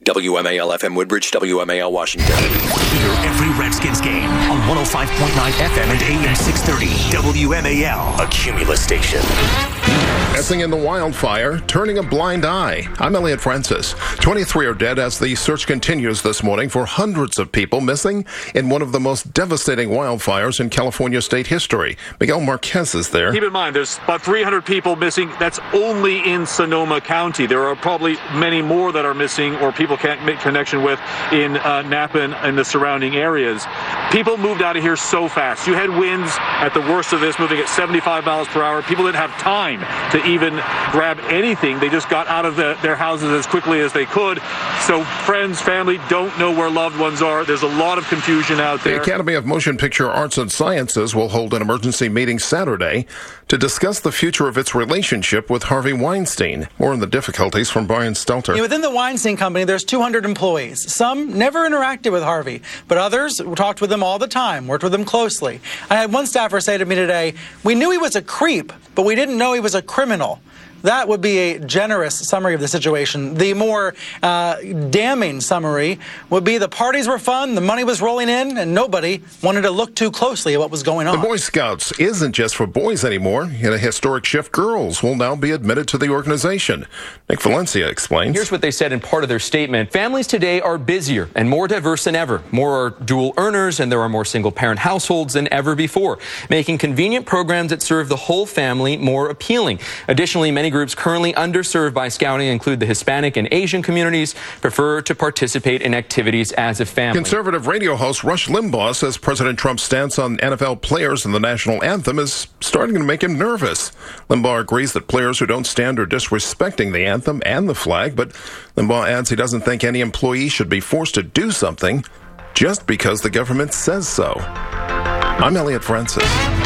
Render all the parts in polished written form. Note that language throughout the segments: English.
WMAL-FM Woodbridge, WMAL Washington. Hear every Redskins game on 105.9 FM and AM 630. WMAL, a Cumulus station. Missing in the wildfire, turning a blind eye. I'm Elliot Francis. 23 are dead as the search continues this morning for hundreds of people missing in one of the most devastating wildfires in California state history. Miguel Marquez is there. Keep in mind, there's about 300 people missing. That's only in Sonoma County. There are probably many more that are missing or people can't make connection with in Napa and the surrounding areas. People moved out of here so fast. You had winds at the worst of this moving at 75 miles per hour. People didn't have time to even grab anything. They just got out of their houses as quickly as they could. So friends, family don't know where loved ones are. There's a lot of confusion out there. The Academy of Motion Picture Arts and Sciences will hold an emergency meeting Saturday to discuss the future of its relationship with Harvey Weinstein. More on the difficulties from Brian Stelter. Within the Weinstein Company, there's 200 employees. Some never interacted with Harvey, but others talked with him all the time, worked with him closely. I had one staffer say to me today, "We knew he was a creep, but we didn't know he was a criminal." That would be a generous summary of the situation. The more damning summary would be the parties were fun, the money was rolling in, and nobody wanted to look too closely at what was going on. The Boy Scouts isn't just for boys anymore. In a historic shift, girls will now be admitted to the organization. Nick Valencia explains. Here's what they said in part of their statement. Families today are busier and more diverse than ever. More are dual earners, and there are more single-parent households than ever before, making convenient programs that serve the whole family more appealing. Additionally, many groups currently underserved by Scouting include the Hispanic and Asian communities, prefer to participate in activities as a family. Conservative radio host Rush Limbaugh says President Trump's stance on NFL players and the national anthem is starting to make him nervous. Limbaugh agrees that players who don't stand are disrespecting the anthem and the flag, but Limbaugh adds he doesn't think any employee should be forced to do something just because the government says so. I'm Elliot Francis.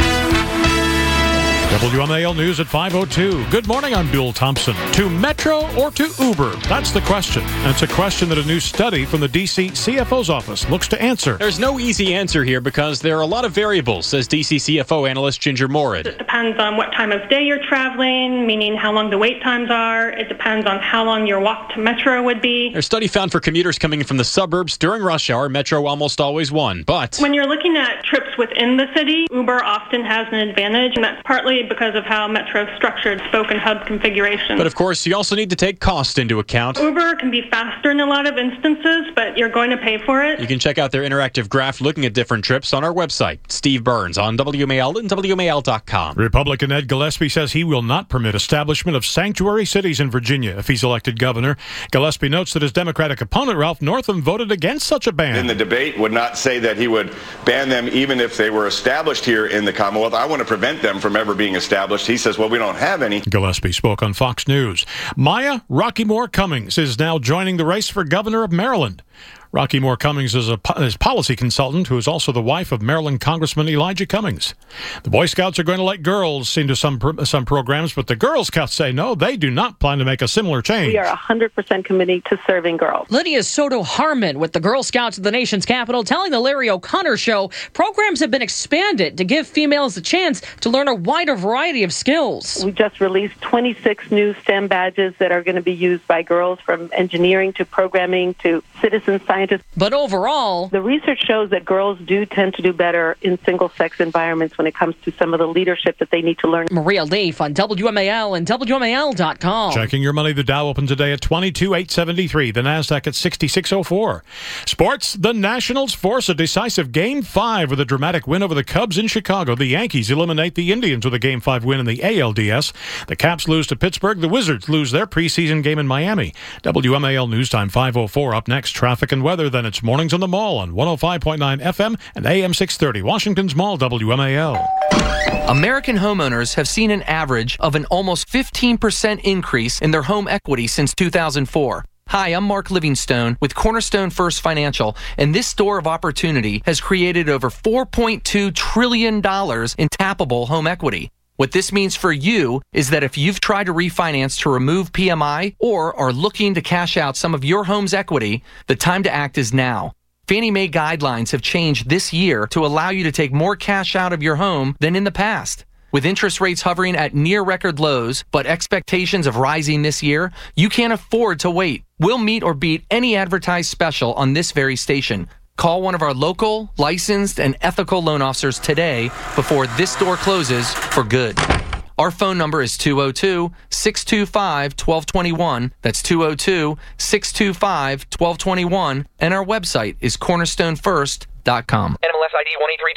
WMAL News at 5:02. Good morning, I'm Bill Thompson. To Metro or to Uber? That's the question. And it's a question that a new study from the D.C. CFO's office looks to answer. There's no easy answer here because there are a lot of variables, says D.C. CFO analyst Ginger Morid. It depends on what time of day you're traveling, meaning how long the wait times are. It depends on how long your walk to Metro would be. Their study found for commuters coming from the suburbs during rush hour, Metro almost always won. But when you're looking at trips within the city, Uber often has an advantage, and that's partly because of how Metro's structured spoke and hub configuration. But of course, you also need to take cost into account. Uber can be faster in a lot of instances, but you're going to pay for it. You can check out their interactive graph looking at different trips on our website. Steve Burns on WMAL and WMAL.com. Republican Ed Gillespie says he will not permit establishment of sanctuary cities in Virginia if he's elected governor. Gillespie notes that his Democratic opponent, Ralph Northam, voted against such a ban. In the debate, would not say that he would ban them even if they were established here in the Commonwealth. I want to prevent them from ever being established. He says, well, we don't have any. Gillespie spoke on Fox News. Maya Rocky Moore Cummings is now joining the race for governor of Maryland. Rocky Moore Cummings is a policy consultant who is also the wife of Maryland Congressman Elijah Cummings. The Boy Scouts are going to let girls into some programs, but the Girl Scouts say no, they do not plan to make a similar change. We are 100% committed to serving girls. Lydia Soto Harmon with the Girl Scouts at the nation's capital telling the Larry O'Connor Show programs have been expanded to give females a chance to learn a wider variety of skills. We just released 26 new STEM badges that are going to be used by girls, from engineering to programming to citizen science. But overall, the research shows that girls do tend to do better in single-sex environments when it comes to some of the leadership that they need to learn. Maria Leaf on WMAL and WMAL.com. Checking your money, the Dow opened today at 22,873. The Nasdaq at 6604. Sports, the Nationals force a decisive Game 5 with a dramatic win over the Cubs in Chicago. The Yankees eliminate the Indians with a Game 5 win in the ALDS. The Caps lose to Pittsburgh. The Wizards lose their preseason game in Miami. WMAL News Time 5:04. Up next, traffic and weather. Then it's Mornings on the Mall on 105.9 FM and AM 630. Washington's Mall, WMAL. American homeowners have seen an average of an almost 15% increase in their home equity since 2004. Hi, I'm Mark Livingstone with Cornerstone First Financial, and this store of opportunity has created over $4.2 trillion in tappable home equity. What this means for you is that if you've tried to refinance to remove PMI or are looking to cash out some of your home's equity, the time to act is now. Fannie Mae guidelines have changed this year to allow you to take more cash out of your home than in the past. With interest rates hovering at near record lows, but expectations of rising this year, you can't afford to wait. We'll meet or beat any advertised special on this very station. Call one of our local, licensed, and ethical loan officers today before this door closes for good. Our phone number is 202-625-1221. That's 202-625-1221. And our website is cornerstonefirst.com. NMLS ID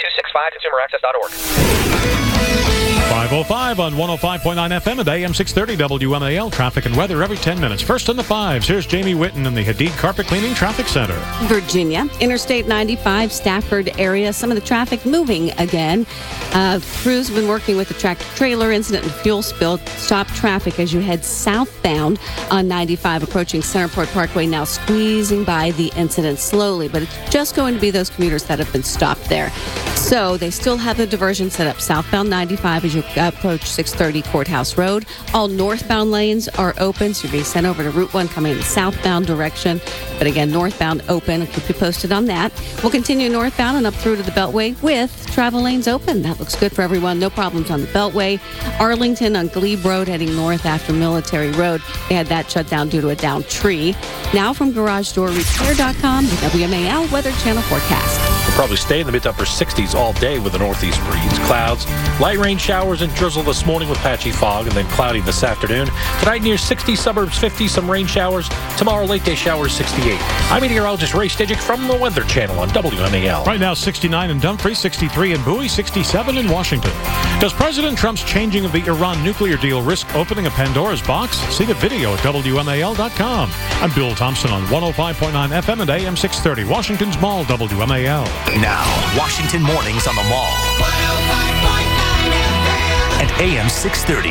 18326, consumeraccess.org. 5:05 on 105.9 FM and AM 630 WMAL. Traffic and weather every 10 minutes. First in the fives, here's Jamie Whitten in the Hadid Carpet Cleaning Traffic Center. Virginia, Interstate 95, Stafford area. Some of the traffic moving again. Crews have been working with the tractor-trailer incident and fuel spill. Stop traffic as you head southbound on 95, approaching Centerport Parkway, now squeezing by the incident slowly. But it's just going to be those commuters that have been stopped there. So they still have the diversion set up southbound 95 as you approach 630 Courthouse Road. All northbound lanes are open, so you're being sent over to Route 1 coming in the southbound direction. But again, northbound open. I'll keep you posted on that. We'll continue northbound and up through to the Beltway with travel lanes open. That looks good for everyone. No problems on the Beltway. Arlington on Glebe Road heading north after Military Road. They had that shut down due to a downed tree. Now from GarageDoorRepair.com, the WMAL Weather Channel forecast. We'll probably stay in the mid to upper 60s all day with a northeast breeze. Clouds, light rain showers and drizzle this morning with patchy fog, and then cloudy this afternoon. Tonight near 60, suburbs 50, some rain showers. Tomorrow late day showers 68. I'm meteorologist Ray Stidgick from the Weather Channel on WMAL. Right now 69 in Dumfries, 63 in Bowie, 67 in Washington. Does President Trump's changing of the Iran nuclear deal risk opening a Pandora's box? See the video at WMAL.com. I'm Bill Thompson on 105.9 FM and AM 630, Washington's Mall, WMAL. Now, Washington Mornings on the Mall. 105.9 FM and AM 630.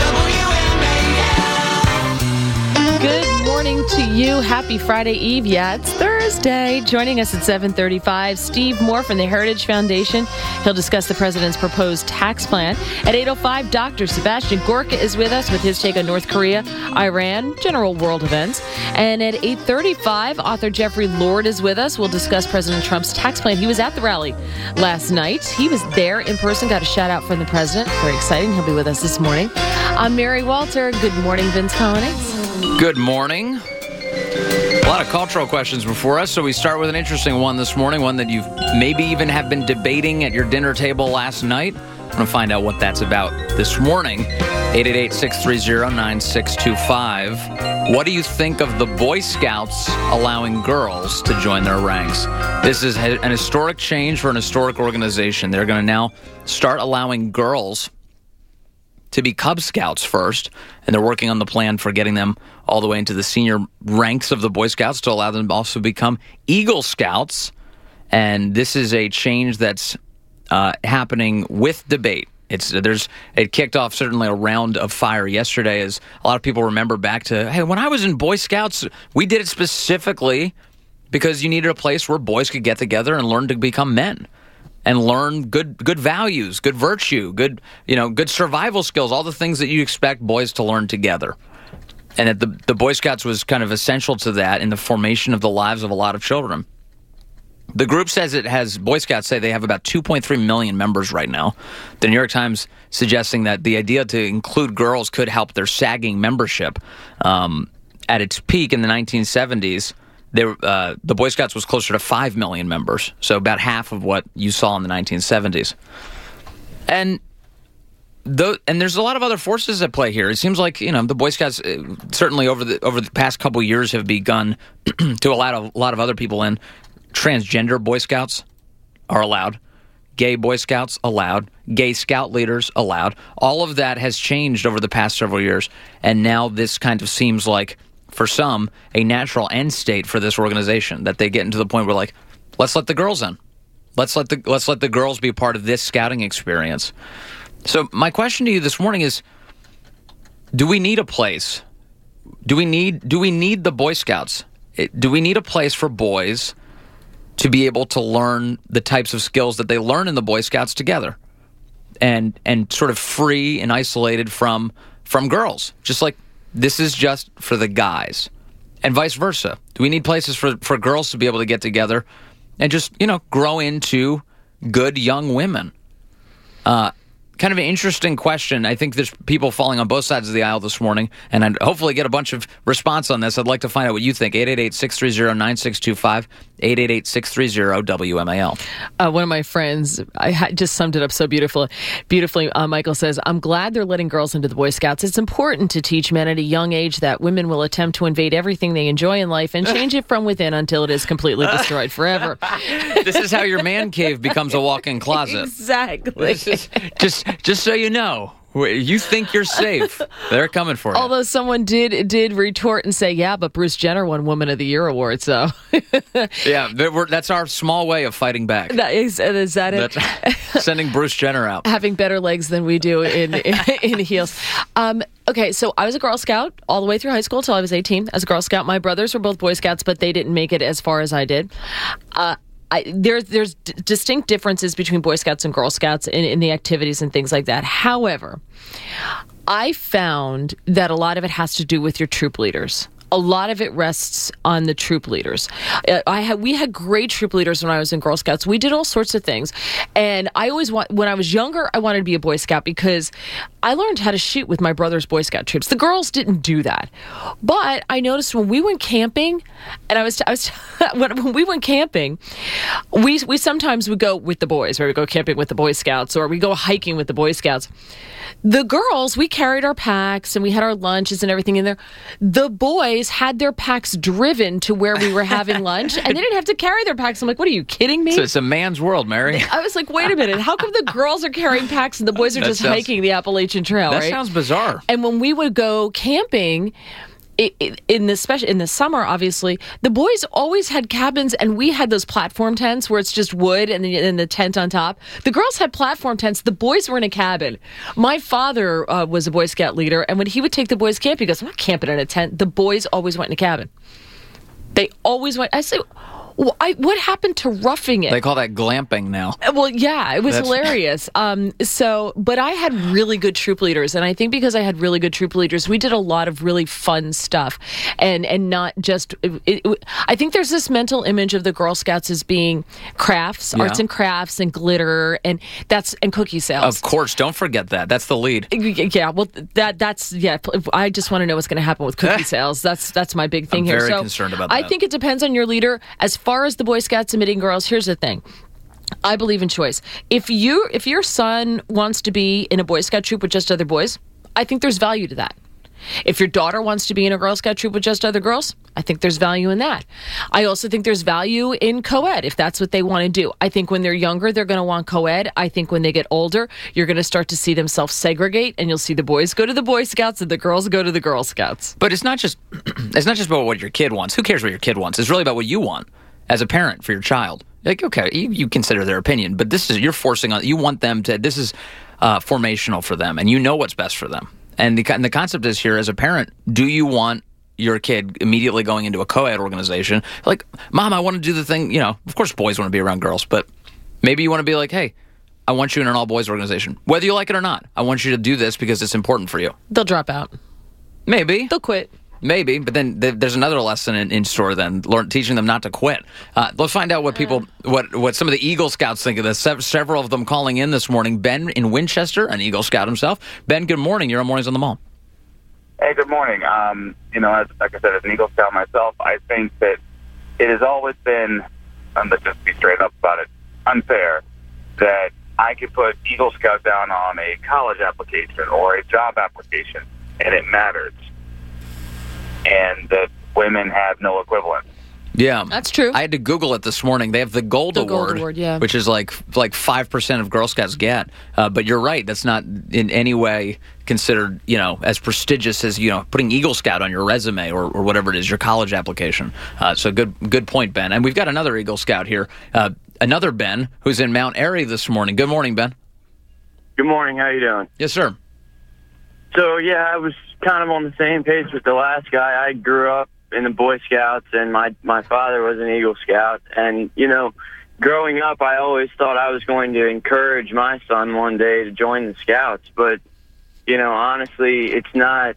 Good morning to you. Happy Friday Eve. Yeah, it's Thursday. Joining us at 7:35, Steve Moore from the Heritage Foundation. He'll discuss the president's proposed tax plan. At 8:05, Dr. Sebastian Gorka is with us with his take on North Korea, Iran, general world events. And at 8:35, author Jeffrey Lord is with us. We'll discuss President Trump's tax plan. He was at the rally last night. He was there in person, got a shout out from the president. Very exciting. He'll be with us this morning. I'm Mary Walter. Good morning, Vince Collins. Good morning. A lot of cultural questions before us, so we start with an interesting one this morning, one that you maybe even have been debating at your dinner table last night. I'm going to find out what that's about this morning. 888-630-9625. What do you think of the Boy Scouts allowing girls to join their ranks? This is an historic change for an historic organization. They're going to now start allowing girls to be Cub Scouts first, and they're working on the plan for getting them all the way into the senior ranks of the Boy Scouts to allow them to also become Eagle Scouts. And this is a change that's happening with debate. It kicked off certainly a round of fire yesterday, as a lot of people remember back to, hey, when I was in Boy Scouts, we did it specifically because you needed a place where boys could get together and learn to become men. And learn good values, good virtue, good survival skills, all the things that you expect boys to learn together. And that the Boy Scouts was kind of essential to that in the formation of the lives of a lot of children. The group says Boy Scouts say they have about 2.3 million members right now. The New York Times suggesting that the idea to include girls could help their sagging membership. At its peak in the 1970s, the Boy Scouts was closer to 5 million members, so about half of what you saw in the 1970s. And there's a lot of other forces at play here. It seems like the Boy Scouts certainly over the past couple years have begun to allow a lot of other people in. Transgender Boy Scouts are allowed. Gay Boy Scouts allowed. Gay Scout leaders allowed. All of that has changed over the past several years, and now this kind of seems like, for some, a natural end state for this organization, that they get into the point where, like, let's let the girls in. Let's let the girls be a part of this scouting experience. So my question to you this morning is, do we need a place? Do we need the Boy Scouts? Do we need a place for boys to be able to learn the types of skills that they learn in the Boy Scouts together, and sort of free and isolated from girls, just like this is just for the guys, and vice versa? Do we need places for girls to be able to get together and just, grow into good young women? kind of an interesting question. I think there's people falling on both sides of the aisle this morning, and I'd hopefully get a bunch of response on this. I'd like to find out what you think. 888-630-9625, 888-630-WMAL. One of my friends, just summed it up so beautifully. Michael says, I'm glad they're letting girls into the Boy Scouts. It's important to teach men at a young age that women will attempt to invade everything they enjoy in life and change it from within until it is completely destroyed forever. This is how your man cave becomes a walk-in closet. Exactly. Just so you know, you think you're safe. They're coming for you. Although someone did retort and say, yeah, but Bruce Jenner won Woman of the Year award, so. Yeah, that's our small way of fighting back. Is that it? That's sending Bruce Jenner out. Having better legs than we do in heels. Okay, so I was a Girl Scout all the way through high school until I was 18 as a Girl Scout. My brothers were both Boy Scouts, but they didn't make it as far as I did. There's distinct differences between Boy Scouts and Girl Scouts in the activities and things like that. However, I found that a lot of it has to do with your troop leaders. A lot of it rests on the troop leaders. We had great troop leaders when I was in Girl Scouts. We did all sorts of things. And when I was younger, I wanted to be a Boy Scout because I learned how to shoot with my brother's Boy Scout troops. The girls didn't do that. But I noticed when we went camping, and when we went camping, we sometimes would go with the boys, where we go camping with the Boy Scouts, or we go hiking with the Boy Scouts. The girls, we carried our packs and we had our lunches and everything in there. The boys had their packs driven to where we were having lunch, and they didn't have to carry their packs. I'm like, what are you kidding me? So it's a man's world, Mary. I was like, wait a minute. How come the girls are carrying packs and the boys are just hiking the Appalachian Trail, that right? Sounds bizarre. And when we would go camping, in the summer, obviously, the boys always had cabins, and we had those platform tents where it's just wood and the tent on top. The girls had platform tents. The boys were in a cabin. My father was a Boy Scout leader, and when he would take the boys camping, he goes, I'm not camping in a tent. The boys always went in a cabin. They always went. I said, what happened to roughing it? They call that glamping now. Well, yeah, it was hilarious. But I had really good troop leaders, and I think because I had really good troop leaders, we did a lot of really fun stuff, and not just. I think there's this mental image of the Girl Scouts as being crafts, arts and crafts, and glitter, and cookie sales. Of course, don't forget that. That's the lead. Yeah, well, that's. I just want to know what's going to happen with cookie sales. That's my big thing I'm here. Very concerned about that. I think it depends on your leader. As far as the Boy Scouts admitting girls, here's the thing. I believe in choice. If your son wants to be in a Boy Scout troop with just other boys, I think there's value to that. If your daughter wants to be in a Girl Scout troop with just other girls, I think there's value in that. I also think there's value in co-ed if that's what they want to do. I think when they're younger, they're going to want co-ed. I think when they get older, you're going to start to see them self-segregate, and you'll see the boys go to the Boy Scouts and the girls go to the Girl Scouts. But it's not just about what your kid wants. Who cares what your kid wants? It's really about what you want as a parent for your child. Like, okay, you consider their opinion, but you're forcing on. You want them to. This is formational for them, and you know what's best for them. And the concept is here, as a parent, do you want your kid immediately going into a co-ed organization? Like, Mom, I want to do the thing. Of course, boys want to be around girls, but maybe you want to be like, hey, I want you in an all-boys organization, whether you like it or not. I want you to do this because it's important for you. They'll drop out. Maybe they'll quit. Maybe, but then there's another lesson in store then, teaching them not to quit. Let's find out what some of the Eagle Scouts think of this. Several of them calling in this morning. Ben in Winchester, an Eagle Scout himself. Ben, good morning. You're on Mornings on the Mall. Hey, good morning. Like I said, as an Eagle Scout myself, I think that it has always been, let's just be straight up about it, unfair that I could put Eagle Scout down on a college application or a job application, and it matters. And that women have no equivalent. Yeah, that's true. I had to Google it this morning. They have the Gold Award, yeah. which is like 5% of Girl Scouts get. But you're right; that's not in any way considered, as prestigious as putting Eagle Scout on your resume or whatever it is, your college application. So good point, Ben. And we've got another Eagle Scout here, another Ben who's in Mount Airy this morning. Good morning, Ben. Good morning. How you doing? Yes, sir. So yeah, I was kind of on the same page with the last guy. I grew up in the Boy Scouts, and my father was an Eagle Scout. And, growing up, I always thought I was going to encourage my son one day to join the Scouts. But, honestly, it's not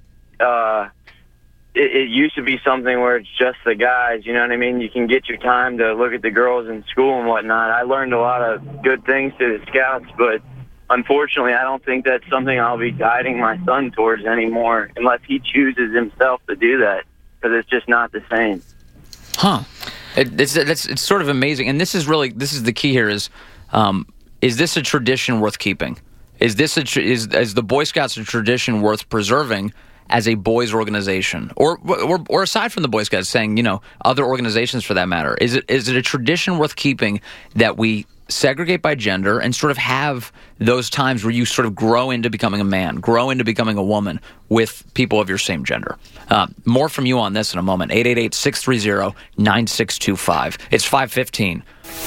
it used to be something where it's just the guys, you know what I mean? You can get your time to look at the girls in school and whatnot. I learned a lot of good things through the Scouts, but unfortunately, I don't think that's something I'll be guiding my son towards anymore unless he chooses himself to do that, because it's just not the same. Huh. It's sort of amazing. And this is the key here is this a tradition worth keeping? Is the Boy Scouts a tradition worth preserving as a boys' organization? Or aside from the Boy Scouts, saying, other organizations for that matter, is it a tradition worth keeping that we segregate by gender and sort of have those times where you sort of grow into becoming a man, grow into becoming a woman with people of your same gender? More from you on this in a moment. 888-630-9625. It's 5:15.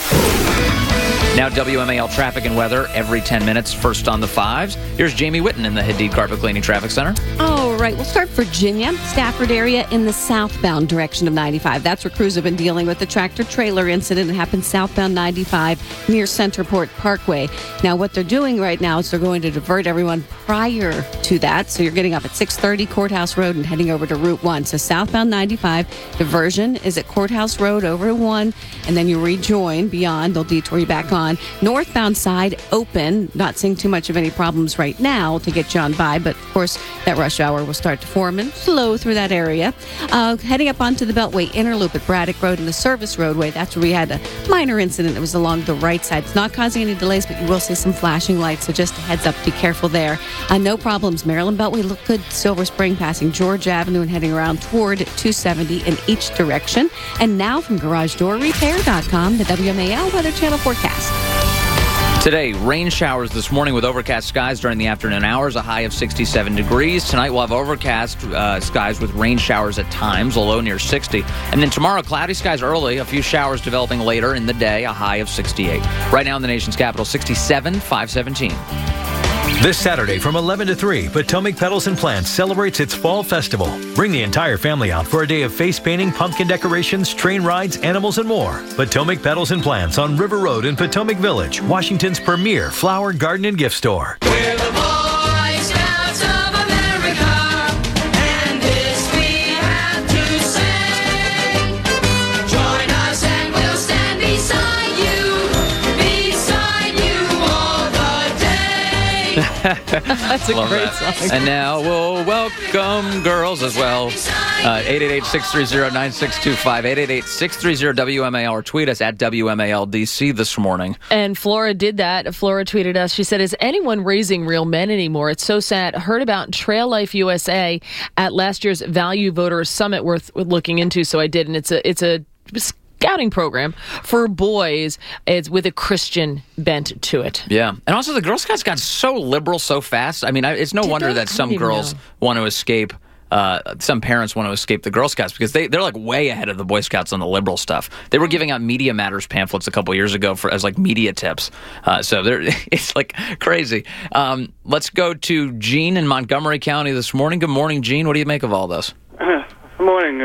Now WMAL traffic and weather every 10 minutes, first on the 5s. Here's Jamie Whitten in the Hadid Carpet Cleaning Traffic Center. All right, we'll start Virginia, Stafford area in the southbound direction of 95. That's where crews have been dealing with the tractor-trailer incident that happened southbound 95 near Centerport Parkway. Now, what they're doing right now is they're going to divert everyone prior to that. So you're getting up at 630 Courthouse Road and heading over to Route 1. So southbound 95, diversion is at Courthouse Road over 1, and then you rejoin beyond. They'll detour you back on. Northbound side open, not seeing too much of any problems right now to get you on by, but of course that rush hour will start to form and flow through that area. Heading up onto the Beltway inner loop at Braddock Road and the service roadway, that's where we had a minor incident that was along the right side. It's not causing any delays, but you will see some flashing lights, so just a heads up, be careful there. No problems. Maryland Beltway look good. Silver Spring passing George Avenue and heading around toward 270 in each direction. And now from GarageDoorRepair.com, the WMAL Weather Channel forecast. Today, rain showers this morning with overcast skies during the afternoon hours, a high of 67 degrees. Tonight, we'll have overcast skies with rain showers at times, a low near 60. And then tomorrow, cloudy skies early, a few showers developing later in the day, a high of 68. Right now in the nation's capital, 67, 517. This Saturday from 11 to 3, Potomac Petals and Plants celebrates its Fall Festival. Bring the entire family out for a day of face painting, pumpkin decorations, train rides, animals, and more. Potomac Petals and Plants on River Road in Potomac Village, Washington's premier flower, garden, and gift store. We're the Boy Scouts of America, and this we have to say. Join us and we'll stand beside you all the day. That's a great song. And now we'll welcome girls as well. 888-630-9625. 888-630-WMAL, or tweet us at WMALDC this morning. And Flora did that. Flora tweeted us. She said, is anyone raising real men anymore? It's so sad. Heard about Trail Life USA at last year's Value Voters Summit worth looking into, so I did. And it's a scouting program for boys. It's with a Christian bent to it. Yeah. And also the Girl Scouts got so liberal so fast. I mean, it's no wonder that some girls want to escape. Some parents want to escape the Girl Scouts because they're like way ahead of the Boy Scouts on the liberal stuff. They were giving out Media Matters pamphlets a couple years ago as like media tips. So it's like crazy. Let's go to Gene in Montgomery County this morning. Good morning, Gene. What do you make of all this? Good morning.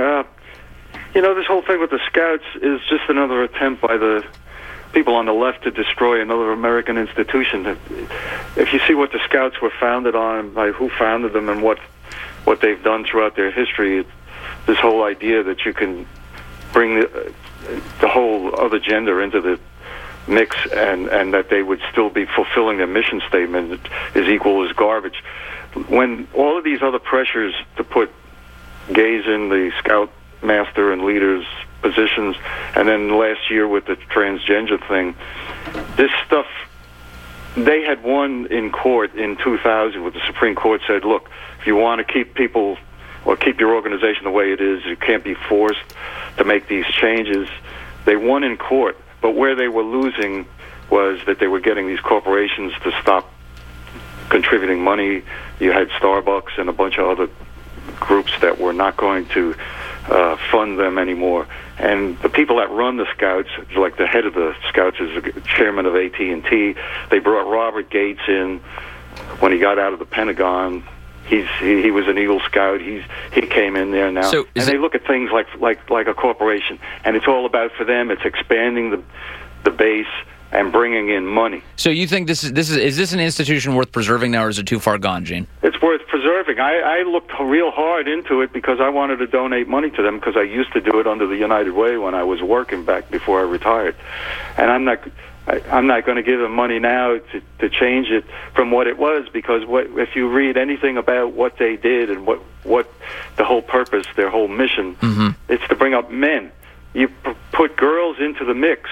This whole thing with the Scouts is just another attempt by the people on the left to destroy another American institution. If you see what the Scouts were founded on, by who founded them, and what they've done throughout their history, this whole idea that you can bring the whole other gender into the mix and that they would still be fulfilling their mission statement is equal as garbage. When all of these other pressures to put gays in the Scout master and leaders positions, and then last year with the transgender thing, this stuff, they had won in court in 2000 with the Supreme Court said, look, if you want to keep people or keep your organization the way it is, you can't be forced to make these changes. They won in court, but where they were losing was that they were getting these corporations to stop contributing money. You had Starbucks and a bunch of other groups that were not going to fund them anymore. And the people that run the Scouts, like the head of the Scouts is the chairman of AT&T. They brought Robert Gates in when he got out of the Pentagon. He was an Eagle Scout. He came in there now. So and they look at things like a corporation, and it's all about, for them, it's expanding the base and bringing in money. So you think is this an institution worth preserving now, or is it too far gone, Gene? It's worth preserving. I looked real hard into it because I wanted to donate money to them because I used to do it under the United Way when I was working back before I retired. And I'm not going to give them money now to change it from what it was, because if you read anything about what they did and what the whole purpose, their whole mission, it's to bring up men. You put girls into the mix,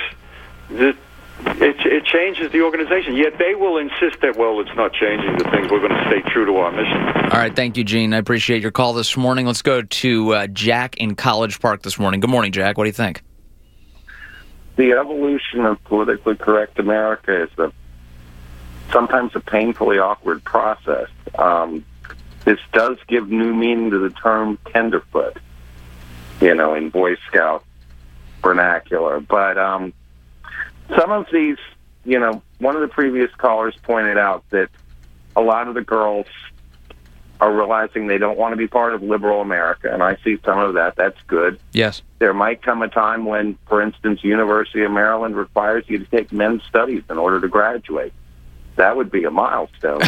it changes the organization. Yet they will insist that, well, it's not changing the things. We're going to stay true to our mission. All right, thank you, Gene. I appreciate your call this morning. Let's go to Jack in College Park this morning. Good morning, Jack. What do you think? The evolution of politically correct America is sometimes a painfully awkward process. This does give new meaning to the term tenderfoot, in Boy Scout vernacular. But some of these, one of the previous callers pointed out that a lot of the girls are realizing they don't want to be part of liberal America, and I see some of that. That's good. Yes. There might come a time when, for instance, University of Maryland requires you to take men's studies in order to graduate. That would be a milestone.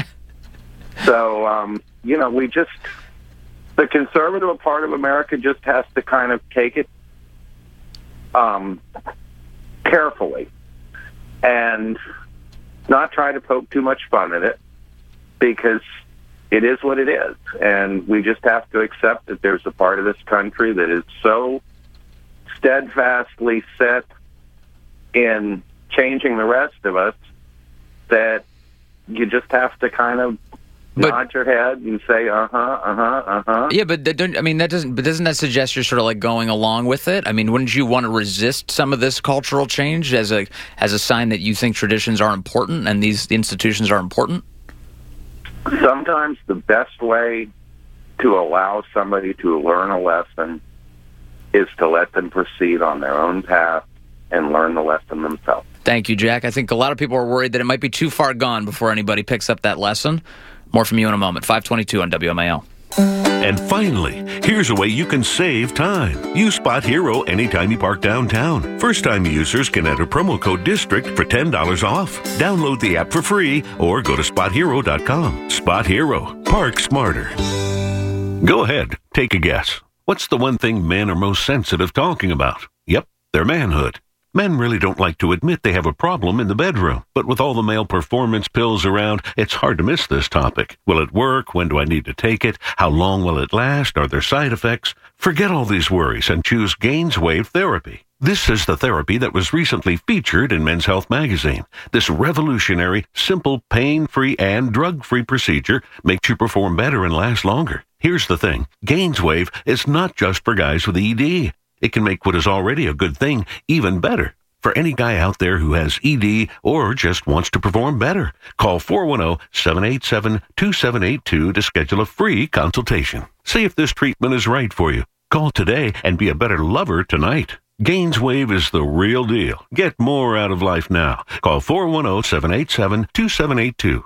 So, the conservative part of America just has to kind of take it carefully and not try to poke too much fun at it, because it is what it is, and we just have to accept that there's a part of this country that is so steadfastly set in changing the rest of us that you just have to kind of nod your head and say, Yeah, but doesn't that suggest you're sort of like going along with it? I mean, wouldn't you want to resist some of this cultural change as a sign that you think traditions are important and these institutions are important? Sometimes the best way to allow somebody to learn a lesson is to let them proceed on their own path and learn the lesson themselves. Thank you, Jack. I think a lot of people are worried that it might be too far gone before anybody picks up that lesson. More from you in a moment. 522 on WMAL. And finally, here's a way you can save time. Use Spot Hero anytime you park downtown. First-time users can enter promo code DISTRICT for $10 off. Download the app for free or go to SpotHero.com. Spot Hero. Park smarter. Go ahead. Take a guess. What's the one thing men are most sensitive talking about? Yep, their manhood. Men really don't like to admit they have a problem in the bedroom, but with all the male performance pills around, it's hard to miss this topic. Will it work? When do I need to take it? How long will it last? Are there side effects? Forget all these worries and choose GainsWave Therapy. This is the therapy that was recently featured in Men's Health magazine. This revolutionary, simple, pain-free, and drug-free procedure makes you perform better and last longer. Here's the thing. GainsWave is not just for guys with ED. It can make what is already a good thing even better. For any guy out there who has ED or just wants to perform better, call 410-787-2782 to schedule a free consultation. See if this treatment is right for you. Call today and be a better lover tonight. GainsWave is the real deal. Get more out of life now. Call 410-787-2782.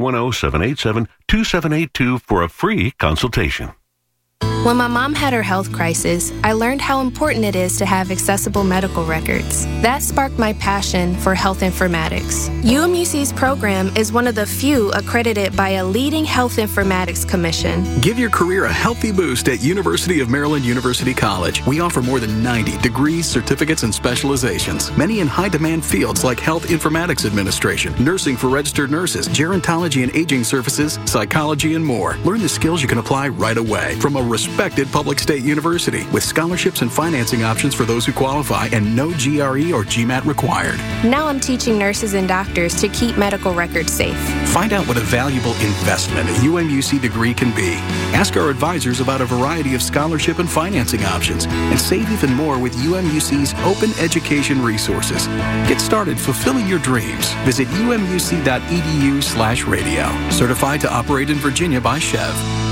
410-787-2782 for a free consultation. When my mom had her health crisis, I learned how important it is to have accessible medical records. That sparked my passion for health informatics. UMUC's program is one of the few accredited by a leading health informatics commission. Give your career a healthy boost at University of Maryland University College. We offer more than 90 degrees, certificates, and specializations, many in high-demand fields like health informatics administration, nursing for registered nurses, gerontology and aging services, psychology, and more. Learn the skills you can apply right away from a respected public state university with scholarships and financing options for those who qualify and no GRE or GMAT required. Now I'm teaching nurses and doctors to keep medical records safe. Find out what a valuable investment a UMUC degree can be. Ask our advisors about a variety of scholarship and financing options and save even more with UMUC's open education resources. Get started fulfilling your dreams. Visit umuc.edu/radio. Certified to operate in Virginia by Chev.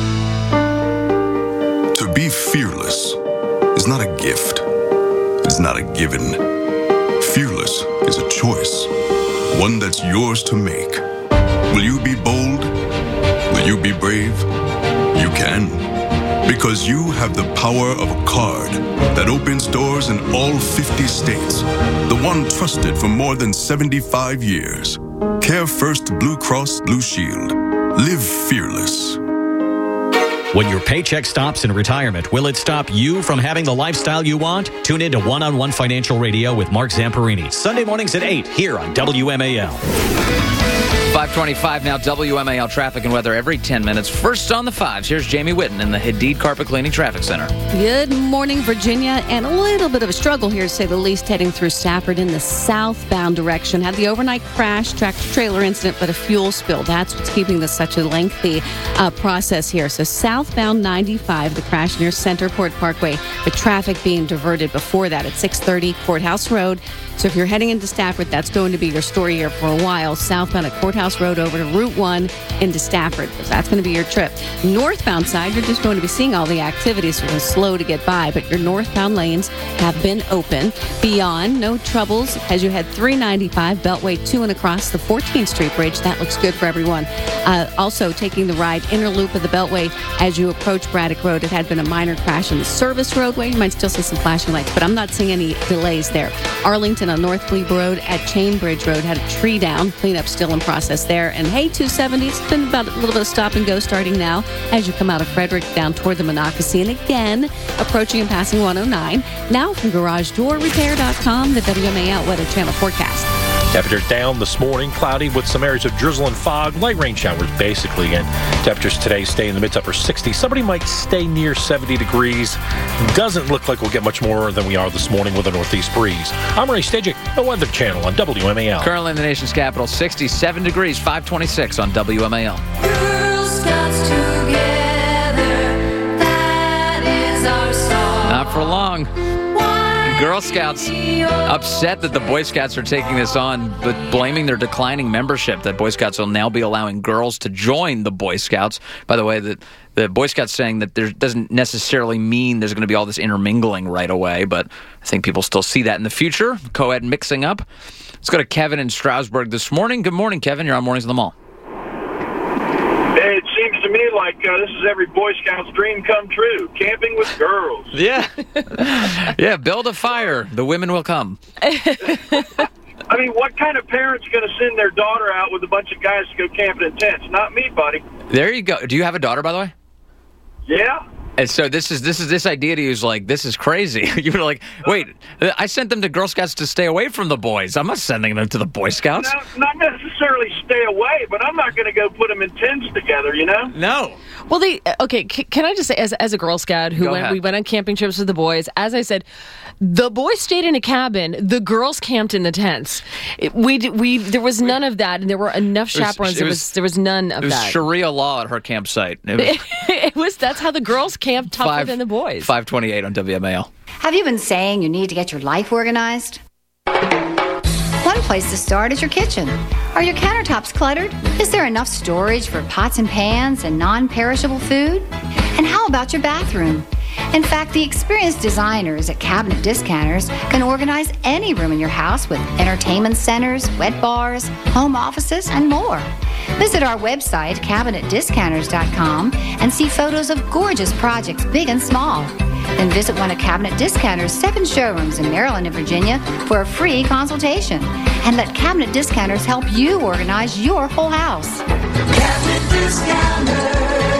To be fearless is not a gift. It's not a given. Fearless is a choice, one that's yours to make. Will you be bold? Will you be brave? You can, because you have the power of a card that opens doors in all 50 states. The one trusted for more than 75 years. Care First Blue Cross Blue Shield. Live fearless. When your paycheck stops in retirement, will it stop you from having the lifestyle you want? Tune in to One-on-One Financial Radio with Mark Zamperini. Sunday mornings at 8 here on WMAL. 525 now, WMAL traffic and weather every 10 minutes. First on the fives, here's Jamie Whitten in the Hadid Carpet Cleaning Traffic Center. Good morning, Virginia, and a little bit of a struggle here, to say the least, heading through Stafford in the southbound direction. Had the overnight crash, tractor-trailer incident, but a fuel spill. That's what's keeping this such a lengthy process here. So southbound 95, the crash near Centerport Parkway, the traffic being diverted before that at 630 Courthouse Road. So if you're heading into Stafford, that's going to be your story here for a while. Southbound at Courthouse Road over to Route 1 into Stafford. So that's going to be your trip. Northbound side, you're just going to be seeing all the activities, so it's slow to get by, but your northbound lanes have been open. Beyond, no troubles as you head 395 Beltway to and across the 14th Street Bridge. That looks good for everyone. Also taking the ride inner loop of the Beltway as you approach Braddock Road. It had been a minor crash in the service roadway. You might still see some flashing lights, but I'm not seeing any delays there. Arlington on North Glebe Road at Chainbridge Road had a tree down. Cleanup still in process there. And hey, 270, it's been about a little bit of stop and go starting now as you come out of Frederick down toward the Monocacy. And again, approaching and passing 109. Now from GarageDoorRepair.com, the WMAL Weather Channel forecast. Temperatures down this morning, cloudy with some areas of drizzle and fog, light rain showers basically. And temperatures today stay in the mid to upper 60s. Somebody might stay near 70 degrees. Doesn't look like we'll get much more than we are this morning with a northeast breeze. I'm Ray Stajic, the Weather Channel on WMAL. Currently in the nation's capital, 67 degrees, 526 on WMAL. Girl Scouts together, that is our song. Not for long. Girl Scouts upset that the Boy Scouts are taking this on, but blaming their declining membership, that Boy Scouts will now be allowing girls to join the Boy Scouts. By the way, the Boy Scouts saying that there doesn't necessarily mean there's going to be all this intermingling right away, but I think people still see that in the future. Co-ed mixing up. Let's go to Kevin in Stroudsburg this morning. Good morning, Kevin. You're on Mornings on the Mall. It seems to me like this is every Boy Scout's dream come true. Camping with girls. Yeah. Yeah, build a fire. The women will come. I mean, what kind of parent's going to send their daughter out with a bunch of guys to go camping in tents? Not me, buddy. There you go. Do you have a daughter, by the way? Yeah. And so this idea to you is like, this is crazy. You were like, wait, I sent them to Girl Scouts to stay away from the boys. I'm not sending them to the Boy Scouts. No, not necessarily stay away, but I'm not going to go put them in tents together, you know? No. Well, can I just say, as a Girl Scout we went on camping trips with the boys, as I said, the boys stayed in a cabin, the girls camped in the tents. There was none of that, and there were enough chaperones. There was none of that. It was Sharia law at her campsite. That's how the girls camped tougher than the boys. 528 on WMAL. Have you been saying you need to get your life organized? One place to start is your kitchen. Are your countertops cluttered? Is there enough storage for pots and pans and non-perishable food? And how about your bathroom? In fact, the experienced designers at Cabinet Discounters can organize any room in your house with entertainment centers, wet bars, home offices, and more. Visit our website, CabinetDiscounters.com, and see photos of gorgeous projects, big and small. Then visit one of Cabinet Discounters' 7 showrooms in Maryland and Virginia for a free consultation. And let Cabinet Discounters help you organize your whole house. Cabinet Discounters.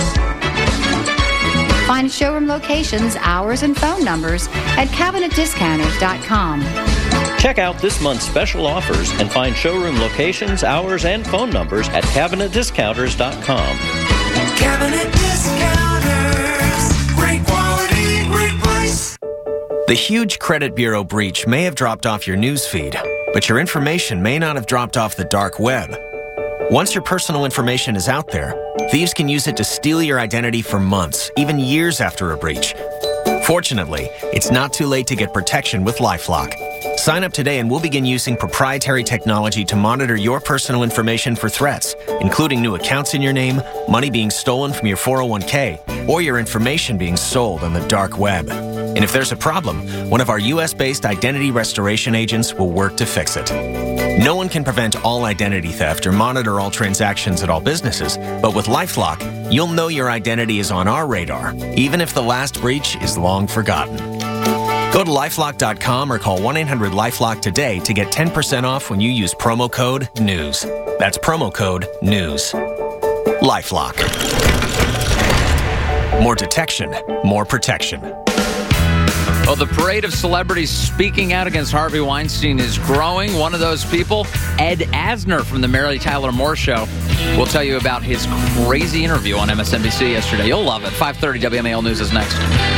Find showroom locations, hours, and phone numbers at CabinetDiscounters.com. Check out this month's special offers and find showroom locations, hours, and phone numbers at CabinetDiscounters.com. Cabinet Discounters. Great quality, great price. The huge credit bureau breach may have dropped off your news feed, but your information may not have dropped off the dark web. Once your personal information is out there, thieves can use it to steal your identity for months, even years after a breach. Fortunately, it's not too late to get protection with LifeLock. Sign up today and we'll begin using proprietary technology to monitor your personal information for threats, including new accounts in your name, money being stolen from your 401k, or your information being sold on the dark web. And if there's a problem, one of our U.S.-based identity restoration agents will work to fix it. No one can prevent all identity theft or monitor all transactions at all businesses, but with LifeLock, you'll know your identity is on our radar, even if the last breach is long forgotten. Go to LifeLock.com or call 1-800-LifeLock today to get 10% off when you use promo code NEWS. That's promo code NEWS. LifeLock. More detection, more protection. Well, the parade of celebrities speaking out against Harvey Weinstein is growing. One of those people, Ed Asner from the Mary Tyler Moore Show, will tell you about his crazy interview on MSNBC yesterday. You'll love it. 5:30 WMAL News is next.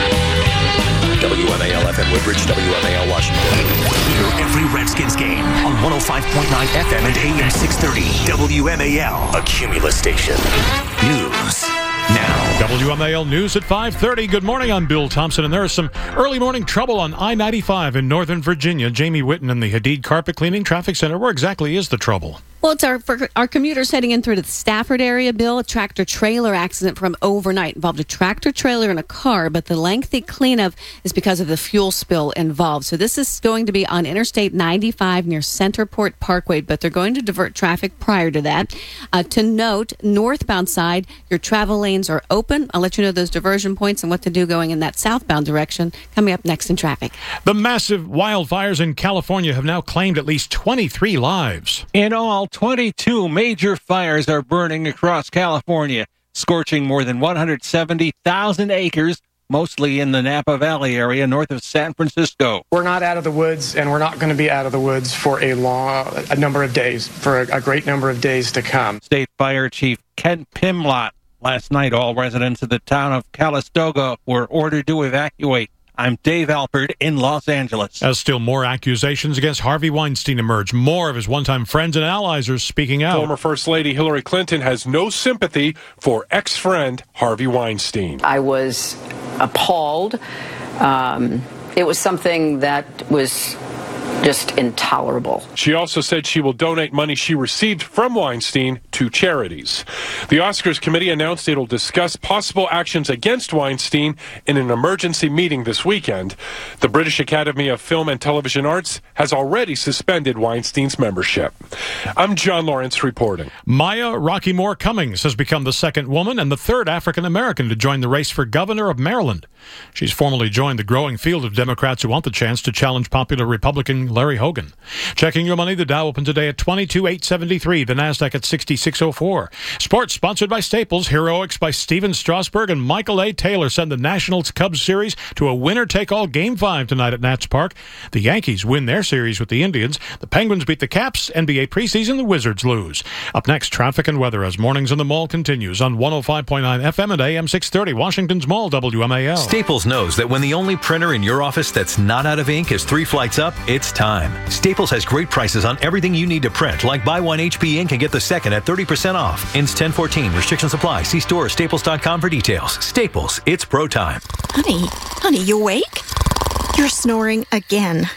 WMAL FM Woodbridge, WMAL Washington. Hear every Redskins game on 105.9 FM and AM 630. WMAL, a Cumulus station. News now. WMAL News at 5:30. Good morning, I'm Bill Thompson, and there is some early morning trouble on I-95 in Northern Virginia. Jamie Whitten in the Hadid Carpet Cleaning Traffic Center. Where exactly is the trouble? Well, it's for our commuters heading in through the Stafford area, Bill. A tractor-trailer accident from overnight involved a tractor-trailer and a car, but the lengthy cleanup is because of the fuel spill involved. So this is going to be on Interstate 95 near Centerport Parkway, but they're going to divert traffic prior to that. To note, northbound side, your travel lanes are open. I'll let you know those diversion points and what to do going in that southbound direction coming up next in traffic. The massive wildfires in California have now claimed at least 23 lives. In all, 22 major fires are burning across California, scorching more than 170,000 acres, mostly in the Napa Valley area north of San Francisco. We're not out of the woods, and we're not going to be out of the woods for a number of days, for a great number of days to come. State Fire Chief Kent Pimlott. Last night, all residents of the town of Calistoga were ordered to evacuate. I'm Dave Alford in Los Angeles. As still more accusations against Harvey Weinstein emerge, more of his one-time friends and allies are speaking out. Former First Lady Hillary Clinton has no sympathy for ex-friend Harvey Weinstein. I was appalled. It was something that was just intolerable. She also said she will donate money she received from Weinstein to charities. The Oscars committee announced it'll discuss possible actions against Weinstein in an emergency meeting this weekend. The British Academy of Film and Television Arts has already suspended Weinstein's membership. I'm John Lawrence reporting. Maya Rocky Moore Cummings has become the second woman and the third African American to join the race for governor of Maryland. She's formally joined the growing field of Democrats who want the chance to challenge popular Republican Larry Hogan. Checking your money, the Dow opened today at 22,873, the Nasdaq at 6604. Sports sponsored by Staples. Heroics by Steven Strasburg and Michael A. Taylor send the Nationals Cubs series to a winner-take-all Game 5 tonight at Nats Park. The Yankees win their series with the Indians. The Penguins beat the Caps. NBA preseason, the Wizards lose. Up next, traffic and weather as Mornings in the Mall continues on 105.9 FM and AM 630, Washington's Mall, WMAL. Staples knows that when the only printer in your office that's not out of ink is 3 flights up, it's time. Staples has great prices on everything you need to print, like buy one HP ink and get the second at 30% off. Ends 10/14. Restrictions apply. See store or staples.com for details. Staples, it's pro time. Honey, you awake? You're snoring again.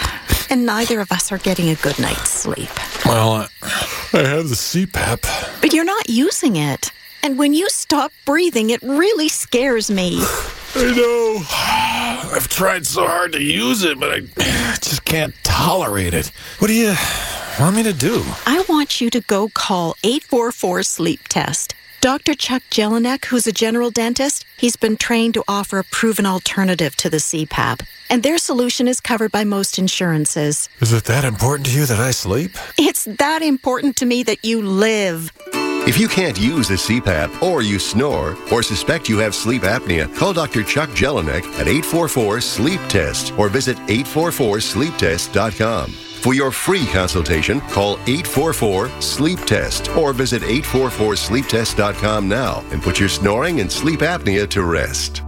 And neither of us are getting a good night's sleep. Well, I have the CPAP. But you're not using it. And when you stop breathing, it really scares me. I know. I've tried so hard to use it, but I just can't tolerate it. What do you want me to do? I want you to go call 844 Sleep Test. Dr. Chuck Jelinek, who's a general dentist, he's been trained to offer a proven alternative to the CPAP. And their solution is covered by most insurances. Is it that important to you that I sleep? It's that important to me that you live. If you can't use a CPAP, or you snore, or suspect you have sleep apnea, call Dr. Chuck Jelinek at 844-SLEEP-TEST or visit 844sleeptest.com. For your free consultation, call 844-SLEEP-TEST or visit 844sleeptest.com now and put your snoring and sleep apnea to rest.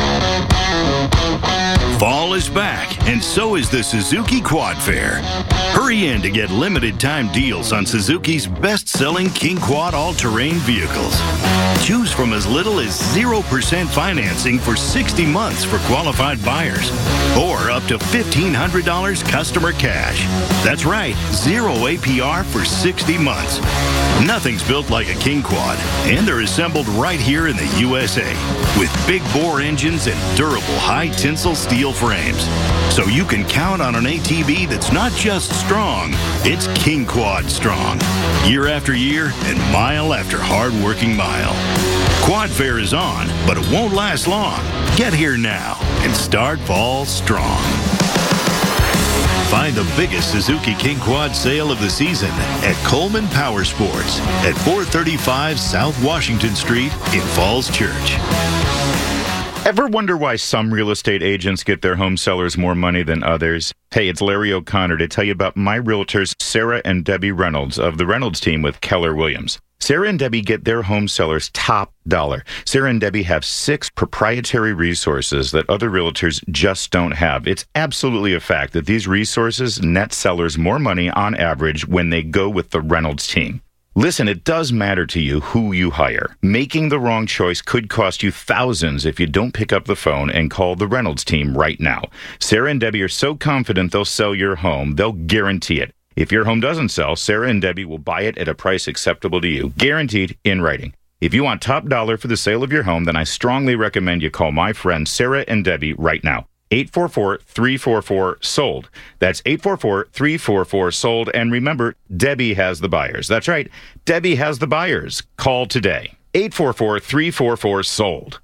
Fall is back, and so is the Suzuki Quad Fair. Hurry in to get limited-time deals on Suzuki's best-selling King Quad all-terrain vehicles. Choose from as little as 0% financing for 60 months for qualified buyers, or up to $1,500 customer cash. That's right, 0 APR for 60 months. Nothing's built like a King Quad, and they're assembled right here in the USA with big bore engines and durable high-tensile steel frames. So you can count on an ATV that's not just strong, it's King Quad strong. Year after year and mile after hard-working mile. Quad Fair is on, but it won't last long. Get here now and start fall strong. Find the the biggest Suzuki King Quad sale of the season at Coleman Power Sports at 435 South Washington Street in Falls Church. Ever wonder why some real estate agents get their home sellers more money than others? Hey, it's Larry O'Connor to tell you about my realtors, Sarah and Debbie Reynolds of the Reynolds team with Keller Williams. Sarah and Debbie get their home sellers top dollar. Sarah and Debbie have 6 proprietary resources that other realtors just don't have. It's absolutely a fact that these resources net sellers more money on average when they go with the Reynolds team. Listen, it does matter to you who you hire. Making the wrong choice could cost you thousands if you don't pick up the phone and call the Reynolds team right now. Sarah and Debbie are so confident they'll sell your home, they'll guarantee it. If your home doesn't sell, Sarah and Debbie will buy it at a price acceptable to you, guaranteed in writing. If you want top dollar for the sale of your home, then I strongly recommend you call my friends Sarah and Debbie right now. 844-344-SOLD. That's 844-344-SOLD. And remember, Debbie has the buyers. That's right. Debbie has the buyers. Call today. 844-344-SOLD.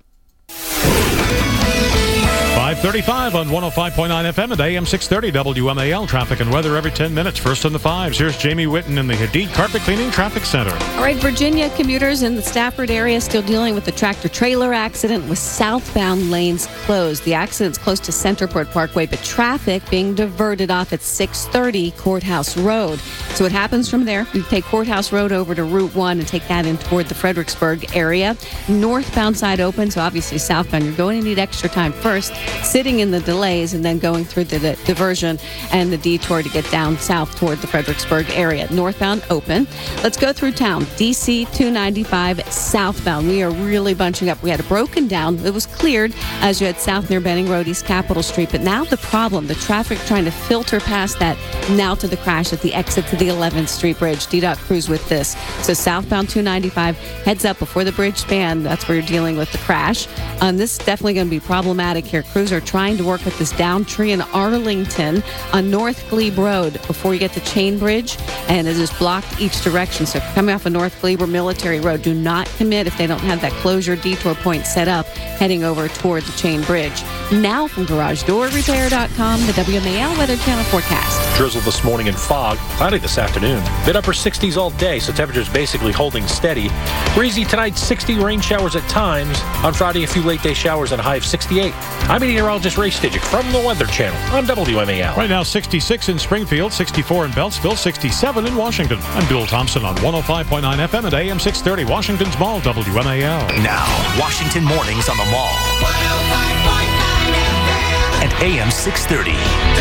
535 on 105.9 FM and AM 630 WMAL. Traffic and weather every 10 minutes. First in the 5s. Here's Jamie Whitten in the Hadid Carpet Cleaning Traffic Center. All right, Virginia commuters in the Stafford area still dealing with the tractor-trailer accident with southbound lanes closed. The accident's close to Centerport Parkway, but traffic being diverted off at 630 Courthouse Road. So what happens from there, you take Courthouse Road over to Route 1 and take that in toward the Fredericksburg area. Northbound side open, so obviously southbound, you're going to need extra time first, sitting in the delays and then going through the diversion and the detour to get down south toward the Fredericksburg area. Northbound open. Let's go through town. DC 295 southbound. We are really bunching up. We had it broken down. It was cleared as you head south near Benning Road, East Capitol Street. But now the problem, the traffic trying to filter past that now to the crash at the exit to the 11th Street Bridge. DDOT crews with this. So southbound 295 heads up before the bridge span. That's where you're dealing with the crash. This is definitely going to be problematic here. Crews are trying to work with this down tree in Arlington on North Glebe Road before you get to Chain Bridge, and it is blocked each direction. So if you're coming off of North Glebe or Military Road, do not commit if they don't have that closure detour point set up heading over toward the Chain Bridge. Now from GarageDoorRepair.com, the WMAL Weather Channel forecast. Drizzle this morning and fog. Cloudy this afternoon. Mid upper 60s all day, so temperatures basically holding steady. Breezy tonight, 60 rain showers at times. On Friday, a few late day showers and a high of 68. I'm meteorologist Ray Stidgick from the Weather Channel on WMAL. Right now, 66 in Springfield, 64 in Beltsville, 67 in Washington. I'm Bill Thompson on 105.9 FM and AM 630, Washington's Mall, WMAL. Now, Washington Mornings on the Mall. 105.9 FM and AM 630.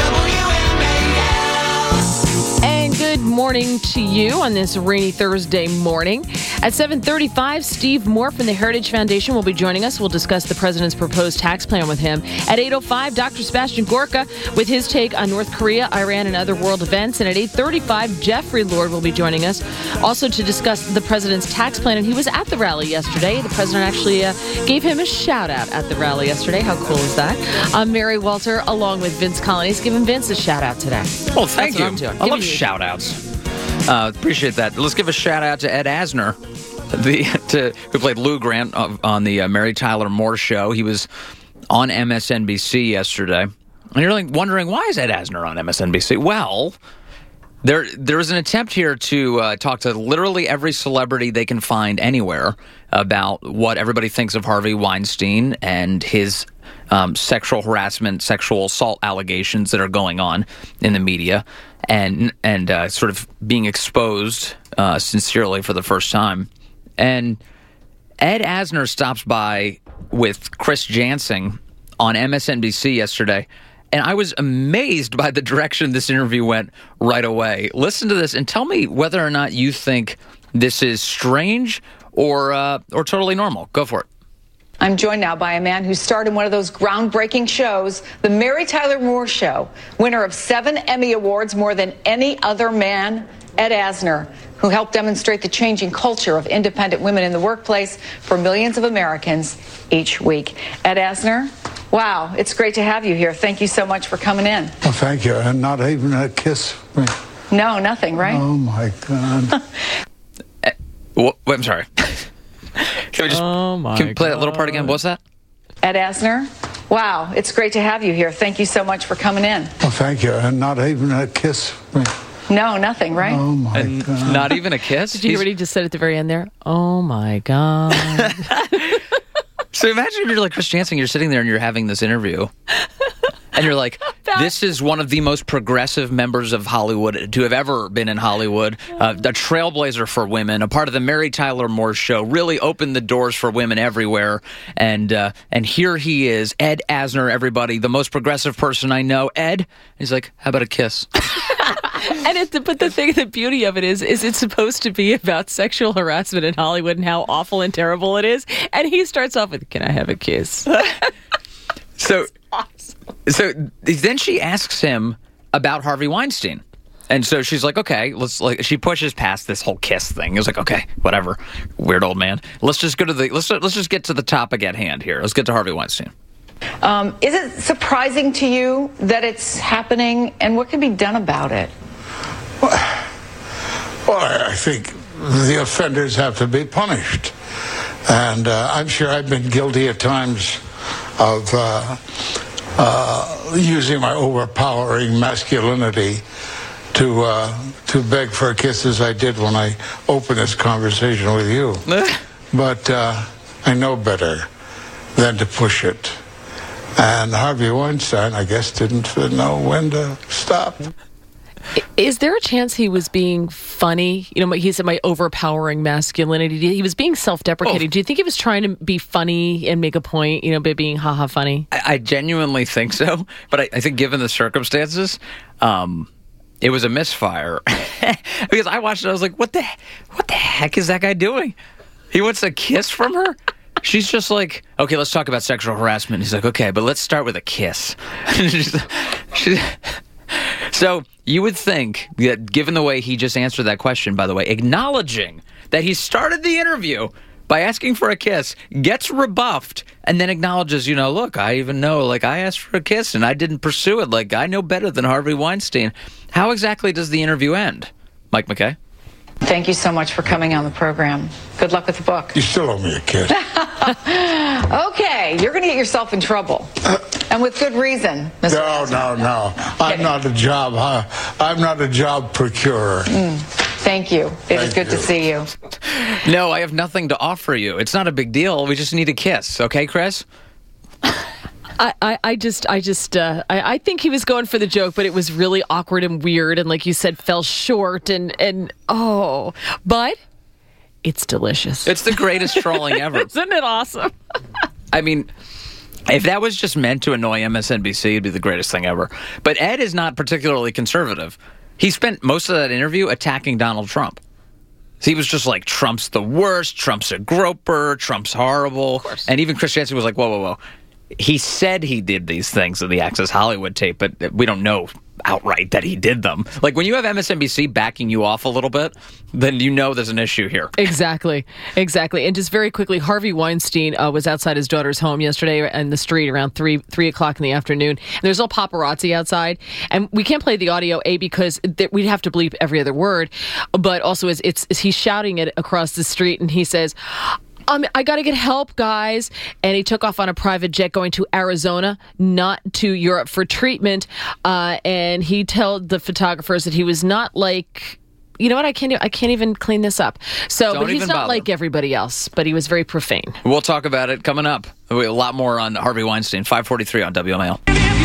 And good morning to you on this rainy Thursday morning. At 7:35, Steve Moore from the Heritage Foundation will be joining us. We'll discuss the president's proposed tax plan with him. At 8:05, Dr. Sebastian Gorka with his take on North Korea, Iran, and other world events. And at 8:35, Jeffrey Lord will be joining us also to discuss the president's tax plan. And he was at the rally yesterday. The president actually gave him a shout out at the rally yesterday. How cool is that? I'm Mary Walter along with Vince Colonies, giving Vince a shout out today. Well, thank you. I love shout outs. Appreciate that. Let's give a shout out to Ed Asner, who played Lou Grant on the Mary Tyler Moore Show. He was on MSNBC yesterday. And you're like wondering, why is Ed Asner on MSNBC? Well, there was an attempt here to talk to literally every celebrity they can find anywhere about what everybody thinks of Harvey Weinstein and his sexual harassment, sexual assault allegations that are going on in the media, and sort of being exposed sincerely for the first time. And Ed Asner stops by with Chris Jansing on MSNBC yesterday, and I was amazed by the direction this interview went right away. Listen to this and tell me whether or not you think this is strange or totally normal. Go for it. I'm joined now by a man who starred in one of those groundbreaking shows, The Mary Tyler Moore Show, winner of 7 Emmy Awards, more than any other man, Ed Asner, who helped demonstrate the changing culture of independent women in the workplace for millions of Americans each week. Ed Asner, wow, it's great to have you here. Thank you so much for coming in. Well, thank you. And not even a kiss. No, nothing, right? Oh, my God. Wait, I'm sorry. Can we just can we play that little part again? What's that? Ed Asner, Wow, it's great to have you here. Thank you so much for coming in. Well, thank you. And not even a kiss. No, nothing, right? Oh, my God. Not even a kiss? Did you hear what he just said at the very end there? Oh, my God. So imagine if you're like Chris Jansen, you're sitting there and you're having this interview. And you're like, this is one of the most progressive members of Hollywood to have ever been in Hollywood, a trailblazer for women, a part of the Mary Tyler Moore Show, really opened the doors for women everywhere. And here he is, Ed Asner, everybody, the most progressive person I know. Ed, he's like, how about a kiss? But the beauty of it is it's supposed to be about sexual harassment in Hollywood and how awful and terrible it is. And he starts off with, can I have a kiss? So then she asks him about Harvey Weinstein. And so she's like, okay, she pushes past this whole kiss thing. It was like, okay, whatever, weird old man. Let's just get to the topic at hand here. Let's get to Harvey Weinstein. Is it surprising to you that it's happening, and what can be done about it? Well, I think the offenders have to be punished. And I'm sure I've been guilty at times of using my overpowering masculinity to beg for a kiss, as I did when I opened this conversation with you. But I know better than to push it. And Harvey Weinstein, I guess, didn't know when to stop. Is there a chance he was being funny? You know, he said my overpowering masculinity. He was being self-deprecating. Do you think he was trying to be funny and make a point, by being ha-ha funny? I genuinely think so. But I think given the circumstances, it was a misfire. Because I watched it, I was like, what the heck is that guy doing? He wants a kiss from her? She's just like, okay, let's talk about sexual harassment. He's like, okay, but let's start with a kiss. So you would think that given the way he just answered that question, by the way, acknowledging that he started the interview by asking for a kiss, gets rebuffed, and then acknowledges, look, I even know, I asked for a kiss and I didn't pursue it. I know better than Harvey Weinstein. How exactly does the interview end? Mike McKay? Thank you so much for coming on the program. Good luck with the book. You still owe me a kiss. Okay, you're going to get yourself in trouble. And with good reason, Mr. No. I'm not a job procurer. Thank you. It is good to see you. No, I have nothing to offer you. It's not a big deal. We just need a kiss. Okay, Chris? I think he was going for the joke, but it was really awkward and weird, and like you said, fell short, but it's delicious. It's the greatest trolling ever. Isn't it awesome? I mean, if that was just meant to annoy MSNBC, it'd be the greatest thing ever. But Ed is not particularly conservative. He spent most of that interview attacking Donald Trump. He was just like, Trump's the worst, Trump's a groper, Trump's horrible. And even Chris Jansen was like, whoa. He said he did these things in the Access Hollywood tape, but we don't know outright that he did them. When you have MSNBC backing you off a little bit, then there's an issue here. Exactly. And just very quickly, Harvey Weinstein was outside his daughter's home yesterday in the street around 3 o'clock in the afternoon. And there's all paparazzi outside. And we can't play the audio, because we'd have to bleep every other word. But also, he's shouting it across the street, and he says, I got to get help, guys. And he took off on a private jet going to Arizona, not to Europe for treatment. And he told the photographers that he was not like, you know what, I can't even clean this up. But he's not like everybody else, but he was very profane. We'll talk about it coming up. A lot more on Harvey Weinstein, 5:43 on WMAL.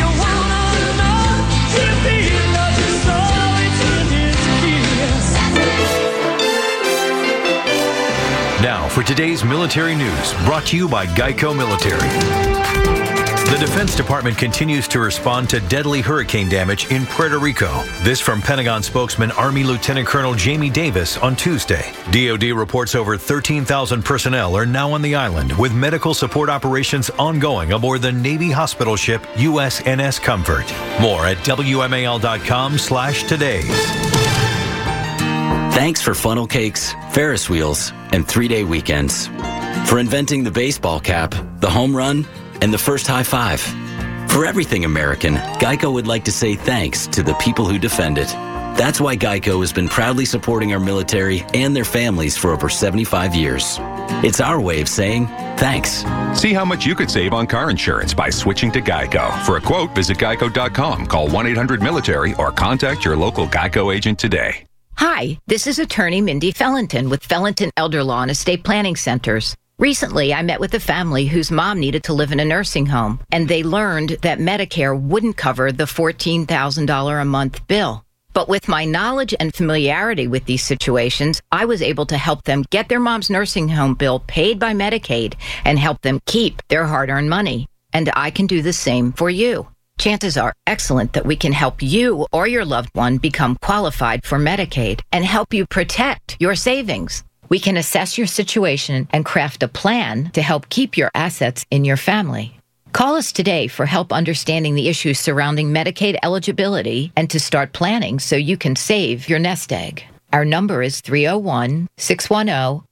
Now for today's military news, brought to you by Geico Military. The Defense Department continues to respond to deadly hurricane damage in Puerto Rico. This from Pentagon spokesman Army Lieutenant Colonel Jamie Davis on Tuesday. DoD reports over 13,000 personnel are now on the island, with medical support operations ongoing aboard the Navy hospital ship USNS Comfort. More at WMAL.com/todays. Thanks for funnel cakes, Ferris wheels, and 3-day weekends. For inventing the baseball cap, the home run, and the first high five. For everything American, Geico would like to say thanks to the people who defend it. That's why Geico has been proudly supporting our military and their families for over 75 years. It's our way of saying thanks. See how much you could save on car insurance by switching to Geico. For a quote, visit geico.com, call 1-800-MILITARY, or contact your local Geico agent today. Hi, this is attorney Mindy Fellenton with Fellenton Elder Law and Estate Planning Centers. Recently, I met with a family whose mom needed to live in a nursing home, and they learned that Medicare wouldn't cover the $14,000 a month bill. But with my knowledge and familiarity with these situations, I was able to help them get their mom's nursing home bill paid by Medicaid and help them keep their hard-earned money. And I can do the same for you. Chances are excellent that we can help you or your loved one become qualified for Medicaid and help you protect your savings. We can assess your situation and craft a plan to help keep your assets in your family. Call us today for help understanding the issues surrounding Medicaid eligibility and to start planning so you can save your nest egg. Our number is 301-610-0055,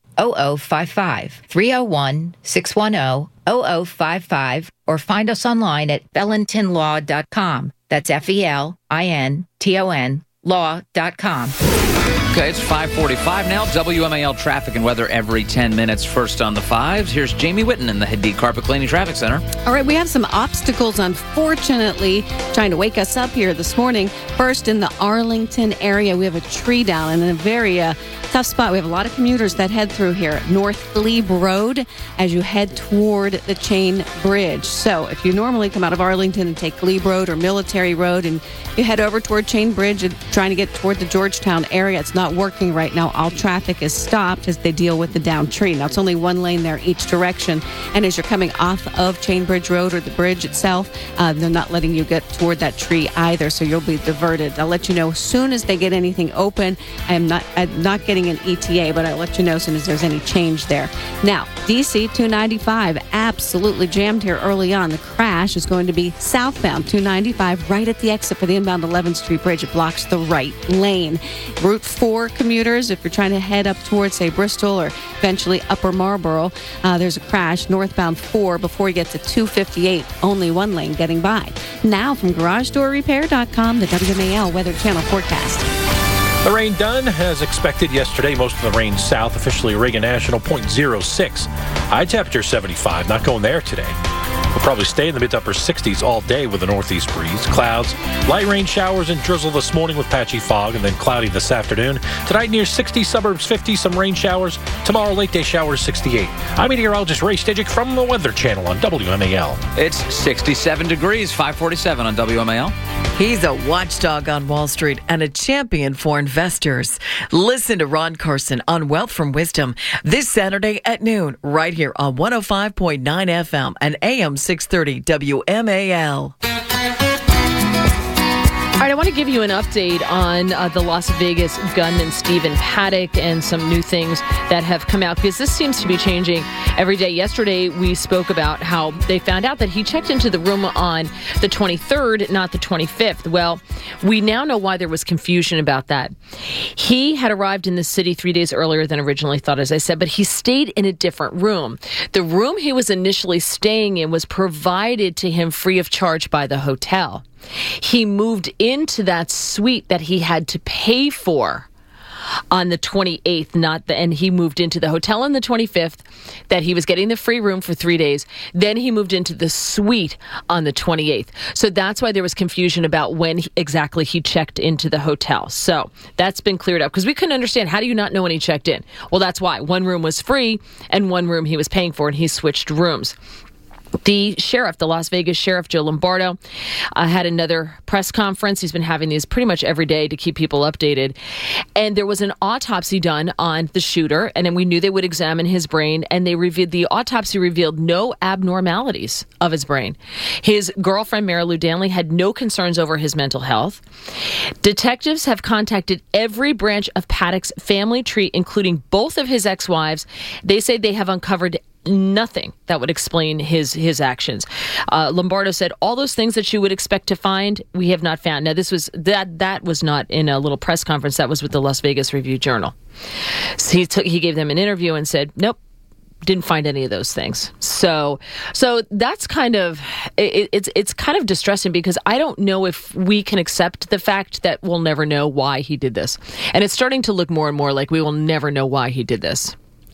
301-610-0055, or find us online at fellentonlaw.com. That's FELINTON law.com. Okay, it's 5:45 now. WMAL traffic and weather every 10 minutes. First on the fives, here's Jamie Whitten in the Hadid Carpet Cleaning Traffic Center. All right, we have some obstacles, unfortunately, trying to wake us up here this morning. First, in the Arlington area, we have a tree down in a very tough spot. We have a lot of commuters that head through here. North Glebe Road as you head toward the Chain Bridge. So if you normally come out of Arlington and take Glebe Road or Military Road and you head over toward Chain Bridge and trying to get toward the Georgetown area, it's not working right now. All traffic is stopped as they deal with the downed tree. Now, it's only one lane there each direction. And as you're coming off of Chain Bridge Road or the bridge itself, they're not letting you get toward that tree either, so you'll be diverted. I'll let you know as soon as they get anything open. I'm not getting an ETA, but I'll let you know as soon as there's any change there. Now, DC 295, absolutely jammed here early on. The crash is going to be southbound 295 right at the exit for the inbound 11th Street Bridge. It blocks the right lane. Route 4 commuters, if you're trying to head up towards, say, Bristol or eventually Upper Marlboro, there's a crash northbound 4 before you get to 258. Only one lane getting by. Now, from GarageDoorRepair.com, the WMAL Weather Channel forecast. The rain done as expected yesterday. Most of the rain south, officially Reagan National 0.06. High temperature 75, not going there today. We'll probably stay in the mid to upper 60s all day with a northeast breeze. Clouds, light rain showers and drizzle this morning with patchy fog, and then cloudy this afternoon. Tonight near 60, suburbs 50, some rain showers. Tomorrow late day showers 68. I'm meteorologist Ray Stajic from the Weather Channel on WMAL. It's 67 degrees, 5:47 on WMAL. He's a watchdog on Wall Street and a champion for investors. Listen to Ron Carson on Wealth from Wisdom this Saturday at noon, right here on 105.9 FM and AM 630 WMAL. All right, I want to give you an update on the Las Vegas gunman Stephen Paddock and some new things that have come out, because this seems to be changing every day. Yesterday, we spoke about how they found out that he checked into the room on the 23rd, not the 25th. Well, we now know why there was confusion about that. He had arrived in the city 3 days earlier than originally thought, as I said, but he stayed in a different room. The room he was initially staying in was provided to him free of charge by the hotel. He moved into that suite that he had to pay for on the 28th, and he moved into the hotel on the 25th that he was getting the free room for 3 days. Then he moved into the suite on the 28th. So that's why there was confusion about when exactly he checked into the hotel. So that's been cleared up, because we couldn't understand, how do you not know when he checked in? Well, that's why. One room was free and one room he was paying for, and he switched rooms. The sheriff, the Las Vegas sheriff, Joe Lombardo, had another press conference. He's been having these pretty much every day to keep people updated. And there was an autopsy done on the shooter, and then we knew they would examine his brain, and the autopsy revealed no abnormalities of his brain. His girlfriend, Mary Lou Danley, had no concerns over his mental health. Detectives have contacted every branch of Paddock's family tree, including both of his ex-wives. They say they have uncovered nothing that would explain his actions. Lombardo said all those things that you would expect to find, we have not found. Now, this was that was not in a little press conference. That was with the Las Vegas Review-Journal. So he gave them an interview and said, nope, didn't find any of those things. So that's kind of it's kind of distressing, because I don't know if we can accept the fact that we'll never know why he did this. And it's starting to look more and more like we will never know why he did this.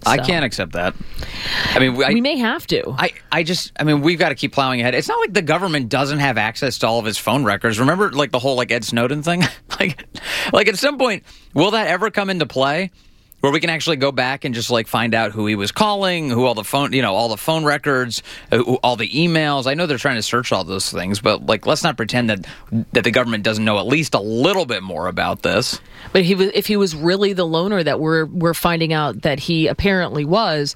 I can't accept that. I mean, we may have to. I mean, we've got to keep plowing ahead. It's not like the government doesn't have access to all of his phone records. Remember, like, the whole, like, Ed Snowden thing? like at some point, will that ever come into play? Where we can actually go back and just like find out who he was calling, who all the phone records, all the emails. I know they're trying to search all those things, but like let's not pretend that the government doesn't know at least a little bit more about this. But if he was really the loner that we're finding out that he apparently was,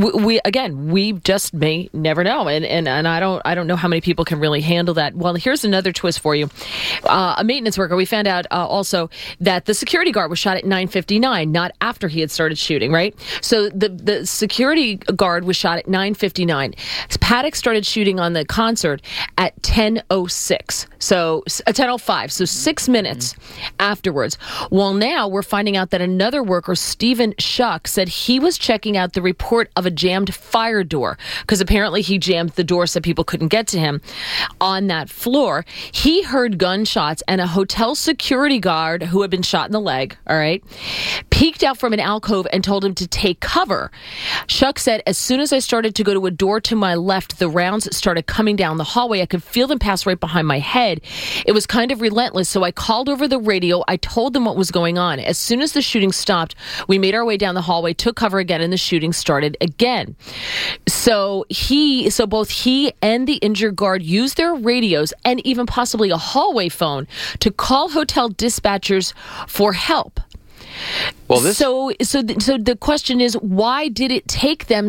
we just may never know, and I don't know how many people can really handle that. Well, here's another twist for you. A maintenance worker, we found out also that the security guard was shot at 9:59, not after he had started shooting, right? So the security guard was shot at 9:59. Paddock started shooting on the concert at 10:06. So 10:05. So 6 minutes afterwards. Well, now we're finding out that another worker, Stephen Schuck, said he was checking out the report of a jammed fire door because apparently he jammed the door so people couldn't get to him on that floor. He heard gunshots and a hotel security guard who had been shot in the leg, all right, peeked out from an alcove and told him to take cover. Schuck said, as soon as I started to go to a door to my left, the rounds started coming down the hallway. I could feel them pass right behind my head. It was kind of relentless, so I called over the radio. I told them what was going on. As soon as the shooting stopped, we made our way down the hallway, took cover again, and the shooting started again. So both he and the injured guard used their radios and even possibly a hallway phone to call hotel dispatchers for help. Well, so the question is, why did it take them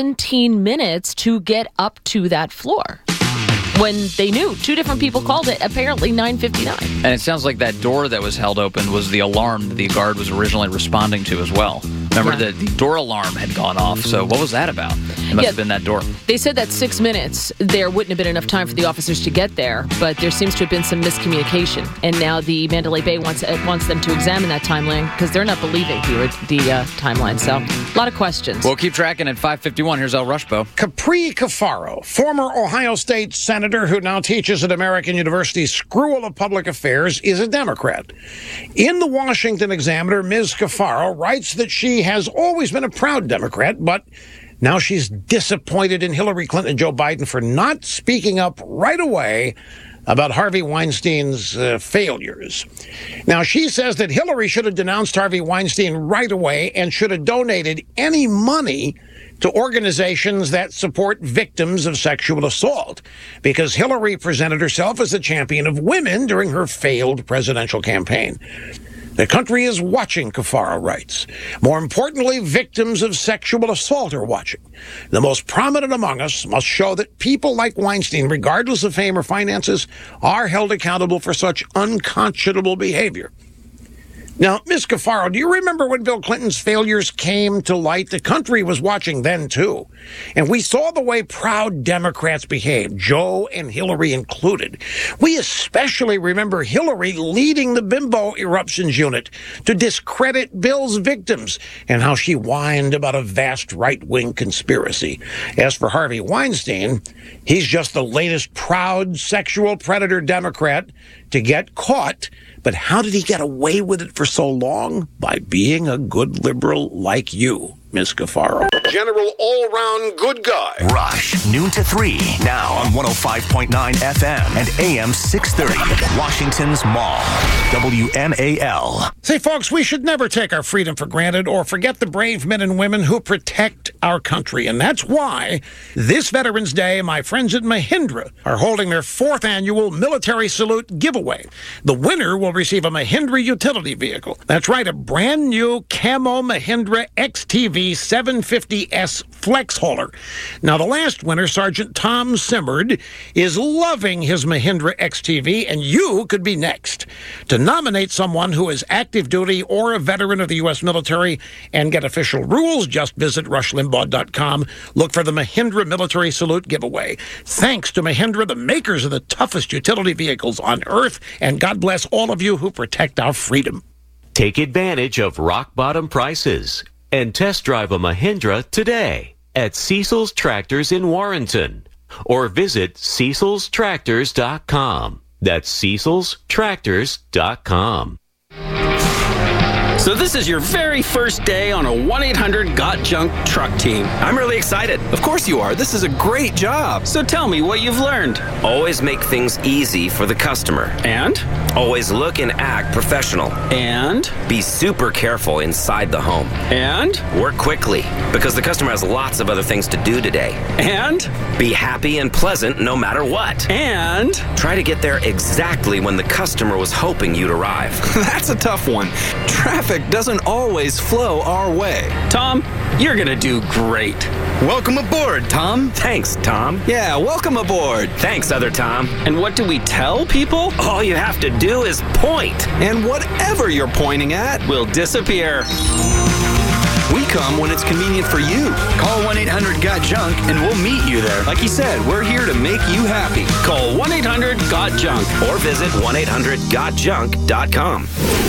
17 minutes to get up to that floor? When they knew two different people called it, apparently 9:59. And it sounds like that door that was held open was the alarm that the guard was originally responding to as well. Remember, the door alarm had gone off. So what was that about? It must have been that door. They said that 6 minutes, there wouldn't have been enough time for the officers to get there, but there seems to have been some miscommunication. And now the Mandalay Bay wants them to examine that timeline because they're not believing the timeline. So a lot of questions. We'll keep tracking at 5:51. Here's El Rushbo. Capri Cafaro, former Ohio State Senator who now teaches at American University's School of Public Affairs, is a Democrat. In the Washington Examiner, Ms. Cafaro writes that she has always been a proud Democrat, but now she's disappointed in Hillary Clinton and Joe Biden for not speaking up right away about Harvey Weinstein's failures. Now, she says that Hillary should have denounced Harvey Weinstein right away and should have donated any money to organizations that support victims of sexual assault, because Hillary presented herself as a champion of women during her failed presidential campaign. The country is watching, Cafaro writes. More importantly, victims of sexual assault are watching. The most prominent among us must show that people like Weinstein, regardless of fame or finances, are held accountable for such unconscionable behavior. Now, Ms. Cafaro, do you remember when Bill Clinton's failures came to light? The country was watching then, too. And we saw the way proud Democrats behaved, Joe and Hillary included. We especially remember Hillary leading the bimbo eruptions unit to discredit Bill's victims and how she whined about a vast right-wing conspiracy. As for Harvey Weinstein, he's just the latest proud sexual predator Democrat to get caught. But how did he get away with it for so long? By being a good liberal like you, Ms. Cafaro. General all-round good guy. Rush, noon to 3, now on 105.9 FM and AM 630, Washington's Mall, WMAL. Say, folks, we should never take our freedom for granted or forget the brave men and women who protect our country. And that's why this Veterans Day, my friends at Mahindra are holding their 4th annual Military Salute giveaway. The winner will receive a Mahindra utility vehicle. That's right, a brand new camo Mahindra XTV 750S flex hauler. Now, the last winner, Sergeant Tom Simmerd, is loving his Mahindra XTV, and you could be next. To nominate someone who is active duty or a veteran of the U.S. military and get official rules, just visit rushlimbaugh.com. Look for the Mahindra Military Salute giveaway. Thanks to Mahindra, the makers of the toughest utility vehicles on earth, and God bless all of you who protect our freedom. Take advantage of rock-bottom prices and test drive a Mahindra today at Cecil's Tractors in Warrenton, or visit cecilstractors.com. That's cecilstractors.com. So this is your very first day on a 1-800-GOT-JUNK truck team. I'm really excited. Of course you are. This is a great job. So tell me what you've learned. Always make things easy for the customer. And? Always look and act professional. And? Be super careful inside the home. And? Work quickly, because the customer has lots of other things to do today. And? Be happy and pleasant no matter what. And? Try to get there exactly when the customer was hoping you'd arrive. That's a tough one. Traffic doesn't always flow our way. Tom, you're gonna do great. Welcome aboard, Tom. Thanks, Tom. Yeah, welcome aboard. Thanks, other Tom. And what do we tell people? All you have to do is point. And whatever you're pointing at will disappear. We come when it's convenient for you. Call 1-800-GOT-JUNK and we'll meet you there. Like he said, we're here to make you happy. Call 1-800-GOT-JUNK or visit 1-800-GOT-JUNK.com.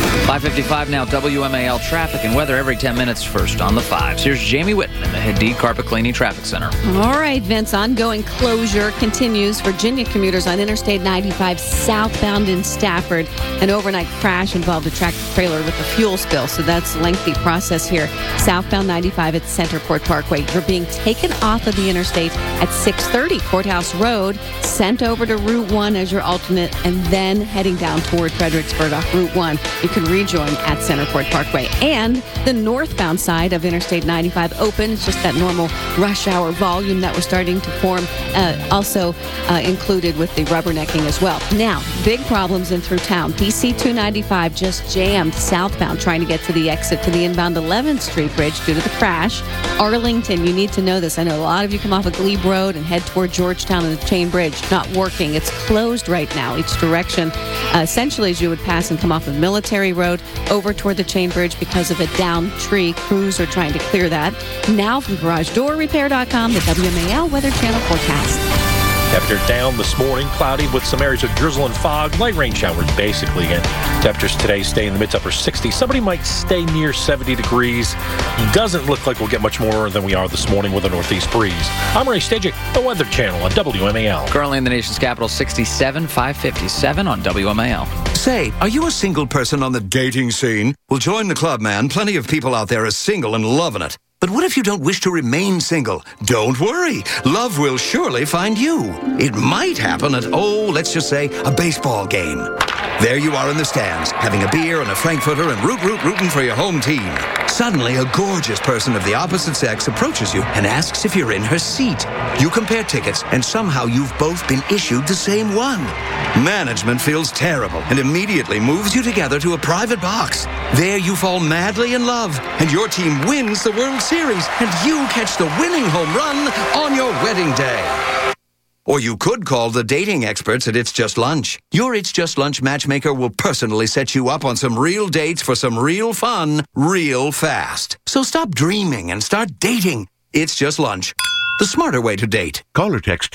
5:55 now, WMAL traffic and weather every 10 minutes first on the 5s. Here's Jamie Whitman in the Hadid Carpet Cleaning Traffic Center. All right, Vince, ongoing closure continues. Virginia commuters on Interstate 95 southbound in Stafford. An overnight crash involved a tractor trailer with a fuel spill, so that's a lengthy process here. Southbound 95 at Centerport Parkway. You're being taken off of the interstate at 6:30 Courthouse Road, sent over to Route 1 as your alternate, and then heading down toward Fredericksburg off Route 1. You can rejoin at Centerport Parkway. And the northbound side of Interstate 95 open. It's just that normal rush hour volume that was starting to form, also included with the rubbernecking as well. Now, big problems in through town. DC 295 just jammed southbound trying to get to the exit to the inbound 11th Street Bridge due to the crash. Arlington, you need to know this. I know a lot of you come off of Glebe Road and head toward Georgetown and the Chain Bridge. Not working. It's closed right now, each direction. Essentially, as you would pass and come off of Military Road over toward the Chain Bridge because of a downed tree. Crews are trying to clear that. Now from GarageDoorRepair.com, the WMAL Weather Channel forecast. Temperature down this morning, cloudy with some areas of drizzle and fog. Light rain showers basically. And temperatures today stay in the mid to upper 60s. Somebody might stay near 70 degrees. Doesn't look like we'll get much more than we are this morning with a northeast breeze. I'm Ray Stajic, the Weather Channel on WMAL. Currently in the nation's capital, 67, 557 on WMAL. Say, are you a single person on the dating scene? Well, join the club, man. Plenty of people out there are single and loving it. But what if you don't wish to remain single? Don't worry. Love will surely find you. It might happen at, let's just say, a baseball game. There you are in the stands, having a beer and a Frankfurter and rooting for your home team. Suddenly, a gorgeous person of the opposite sex approaches you and asks if you're in her seat. You compare tickets, and somehow you've both been issued the same one. Management feels terrible and immediately moves you together to a private box. There you fall madly in love, and your team wins the World Series, and you catch the winning home run on your wedding day. Or you could call the dating experts at It's Just Lunch. Your It's Just Lunch matchmaker will personally set you up on some real dates for some real fun, real fast. So stop dreaming and start dating. It's Just Lunch. The smarter way to date. Call or text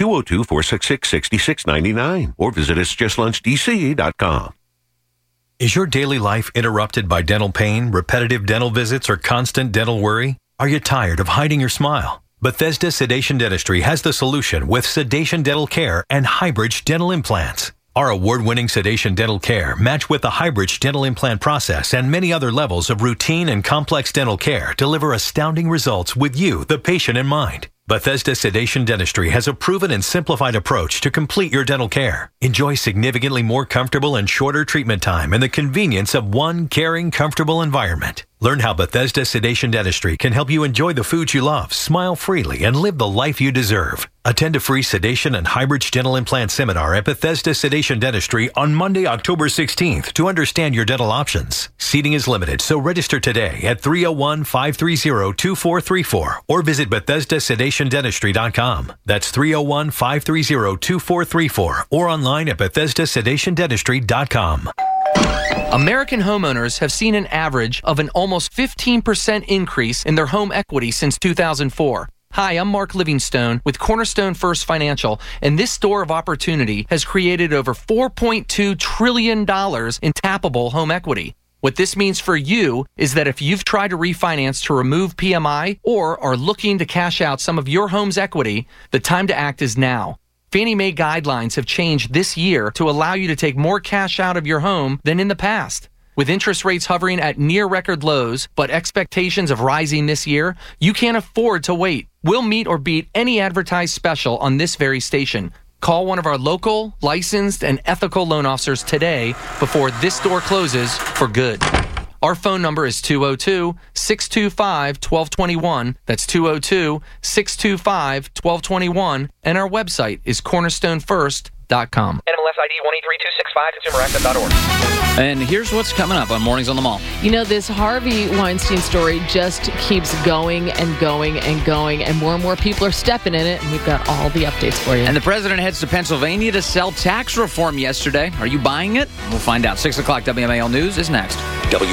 202-466-6699 or visit it'sjustlunchdc.com. Is your daily life interrupted by dental pain, repetitive dental visits, or constant dental worry? Are you tired of hiding your smile? Bethesda Sedation Dentistry has the solution with sedation dental care and Highbridge dental implants. Our award-winning sedation dental care match with the Highbridge dental implant process and many other levels of routine and complex dental care deliver astounding results with you, the patient, in mind. Bethesda Sedation Dentistry has a proven and simplified approach to complete your dental care. Enjoy significantly more comfortable and shorter treatment time and the convenience of one caring, comfortable environment. Learn how Bethesda Sedation Dentistry can help you enjoy the foods you love, smile freely, and live the life you deserve. Attend a free sedation and Highbridge dental implant seminar at Bethesda Sedation Dentistry on Monday, October 16th to understand your dental options. Seating is limited, so register today at 301-530-2434 or visit BethesdaSedationDentistry.com. That's 301-530-2434 or online at BethesdaSedationDentistry.com. American homeowners have seen an average of an almost 15% increase in their home equity since 2004. Hi, I'm Mark Livingstone with Cornerstone First Financial, and this store of opportunity has created over $4.2 trillion in tappable home equity. What this means for you is that if you've tried to refinance to remove PMI or are looking to cash out some of your home's equity, the time to act is now. Fannie Mae guidelines have changed this year to allow you to take more cash out of your home than in the past. With interest rates hovering at near record lows, but expectations of rising this year, you can't afford to wait. We'll meet or beat any advertised special on this very station. Call one of our local, licensed, and ethical loan officers today before this door closes for good. Our phone number is 202-625-1221. That's 202-625-1221. And our website is cornerstonefirst.com. NMLS ID 183265, consumeraccess.org. And here's what's coming up on Mornings on the Mall. You know, this Harvey Weinstein story just keeps going and going and going, and more people are stepping in it, and we've got all the updates for you. And the president heads to Pennsylvania to sell tax reform yesterday. Are you buying it? We'll find out. 6 o'clock WMAL News is next.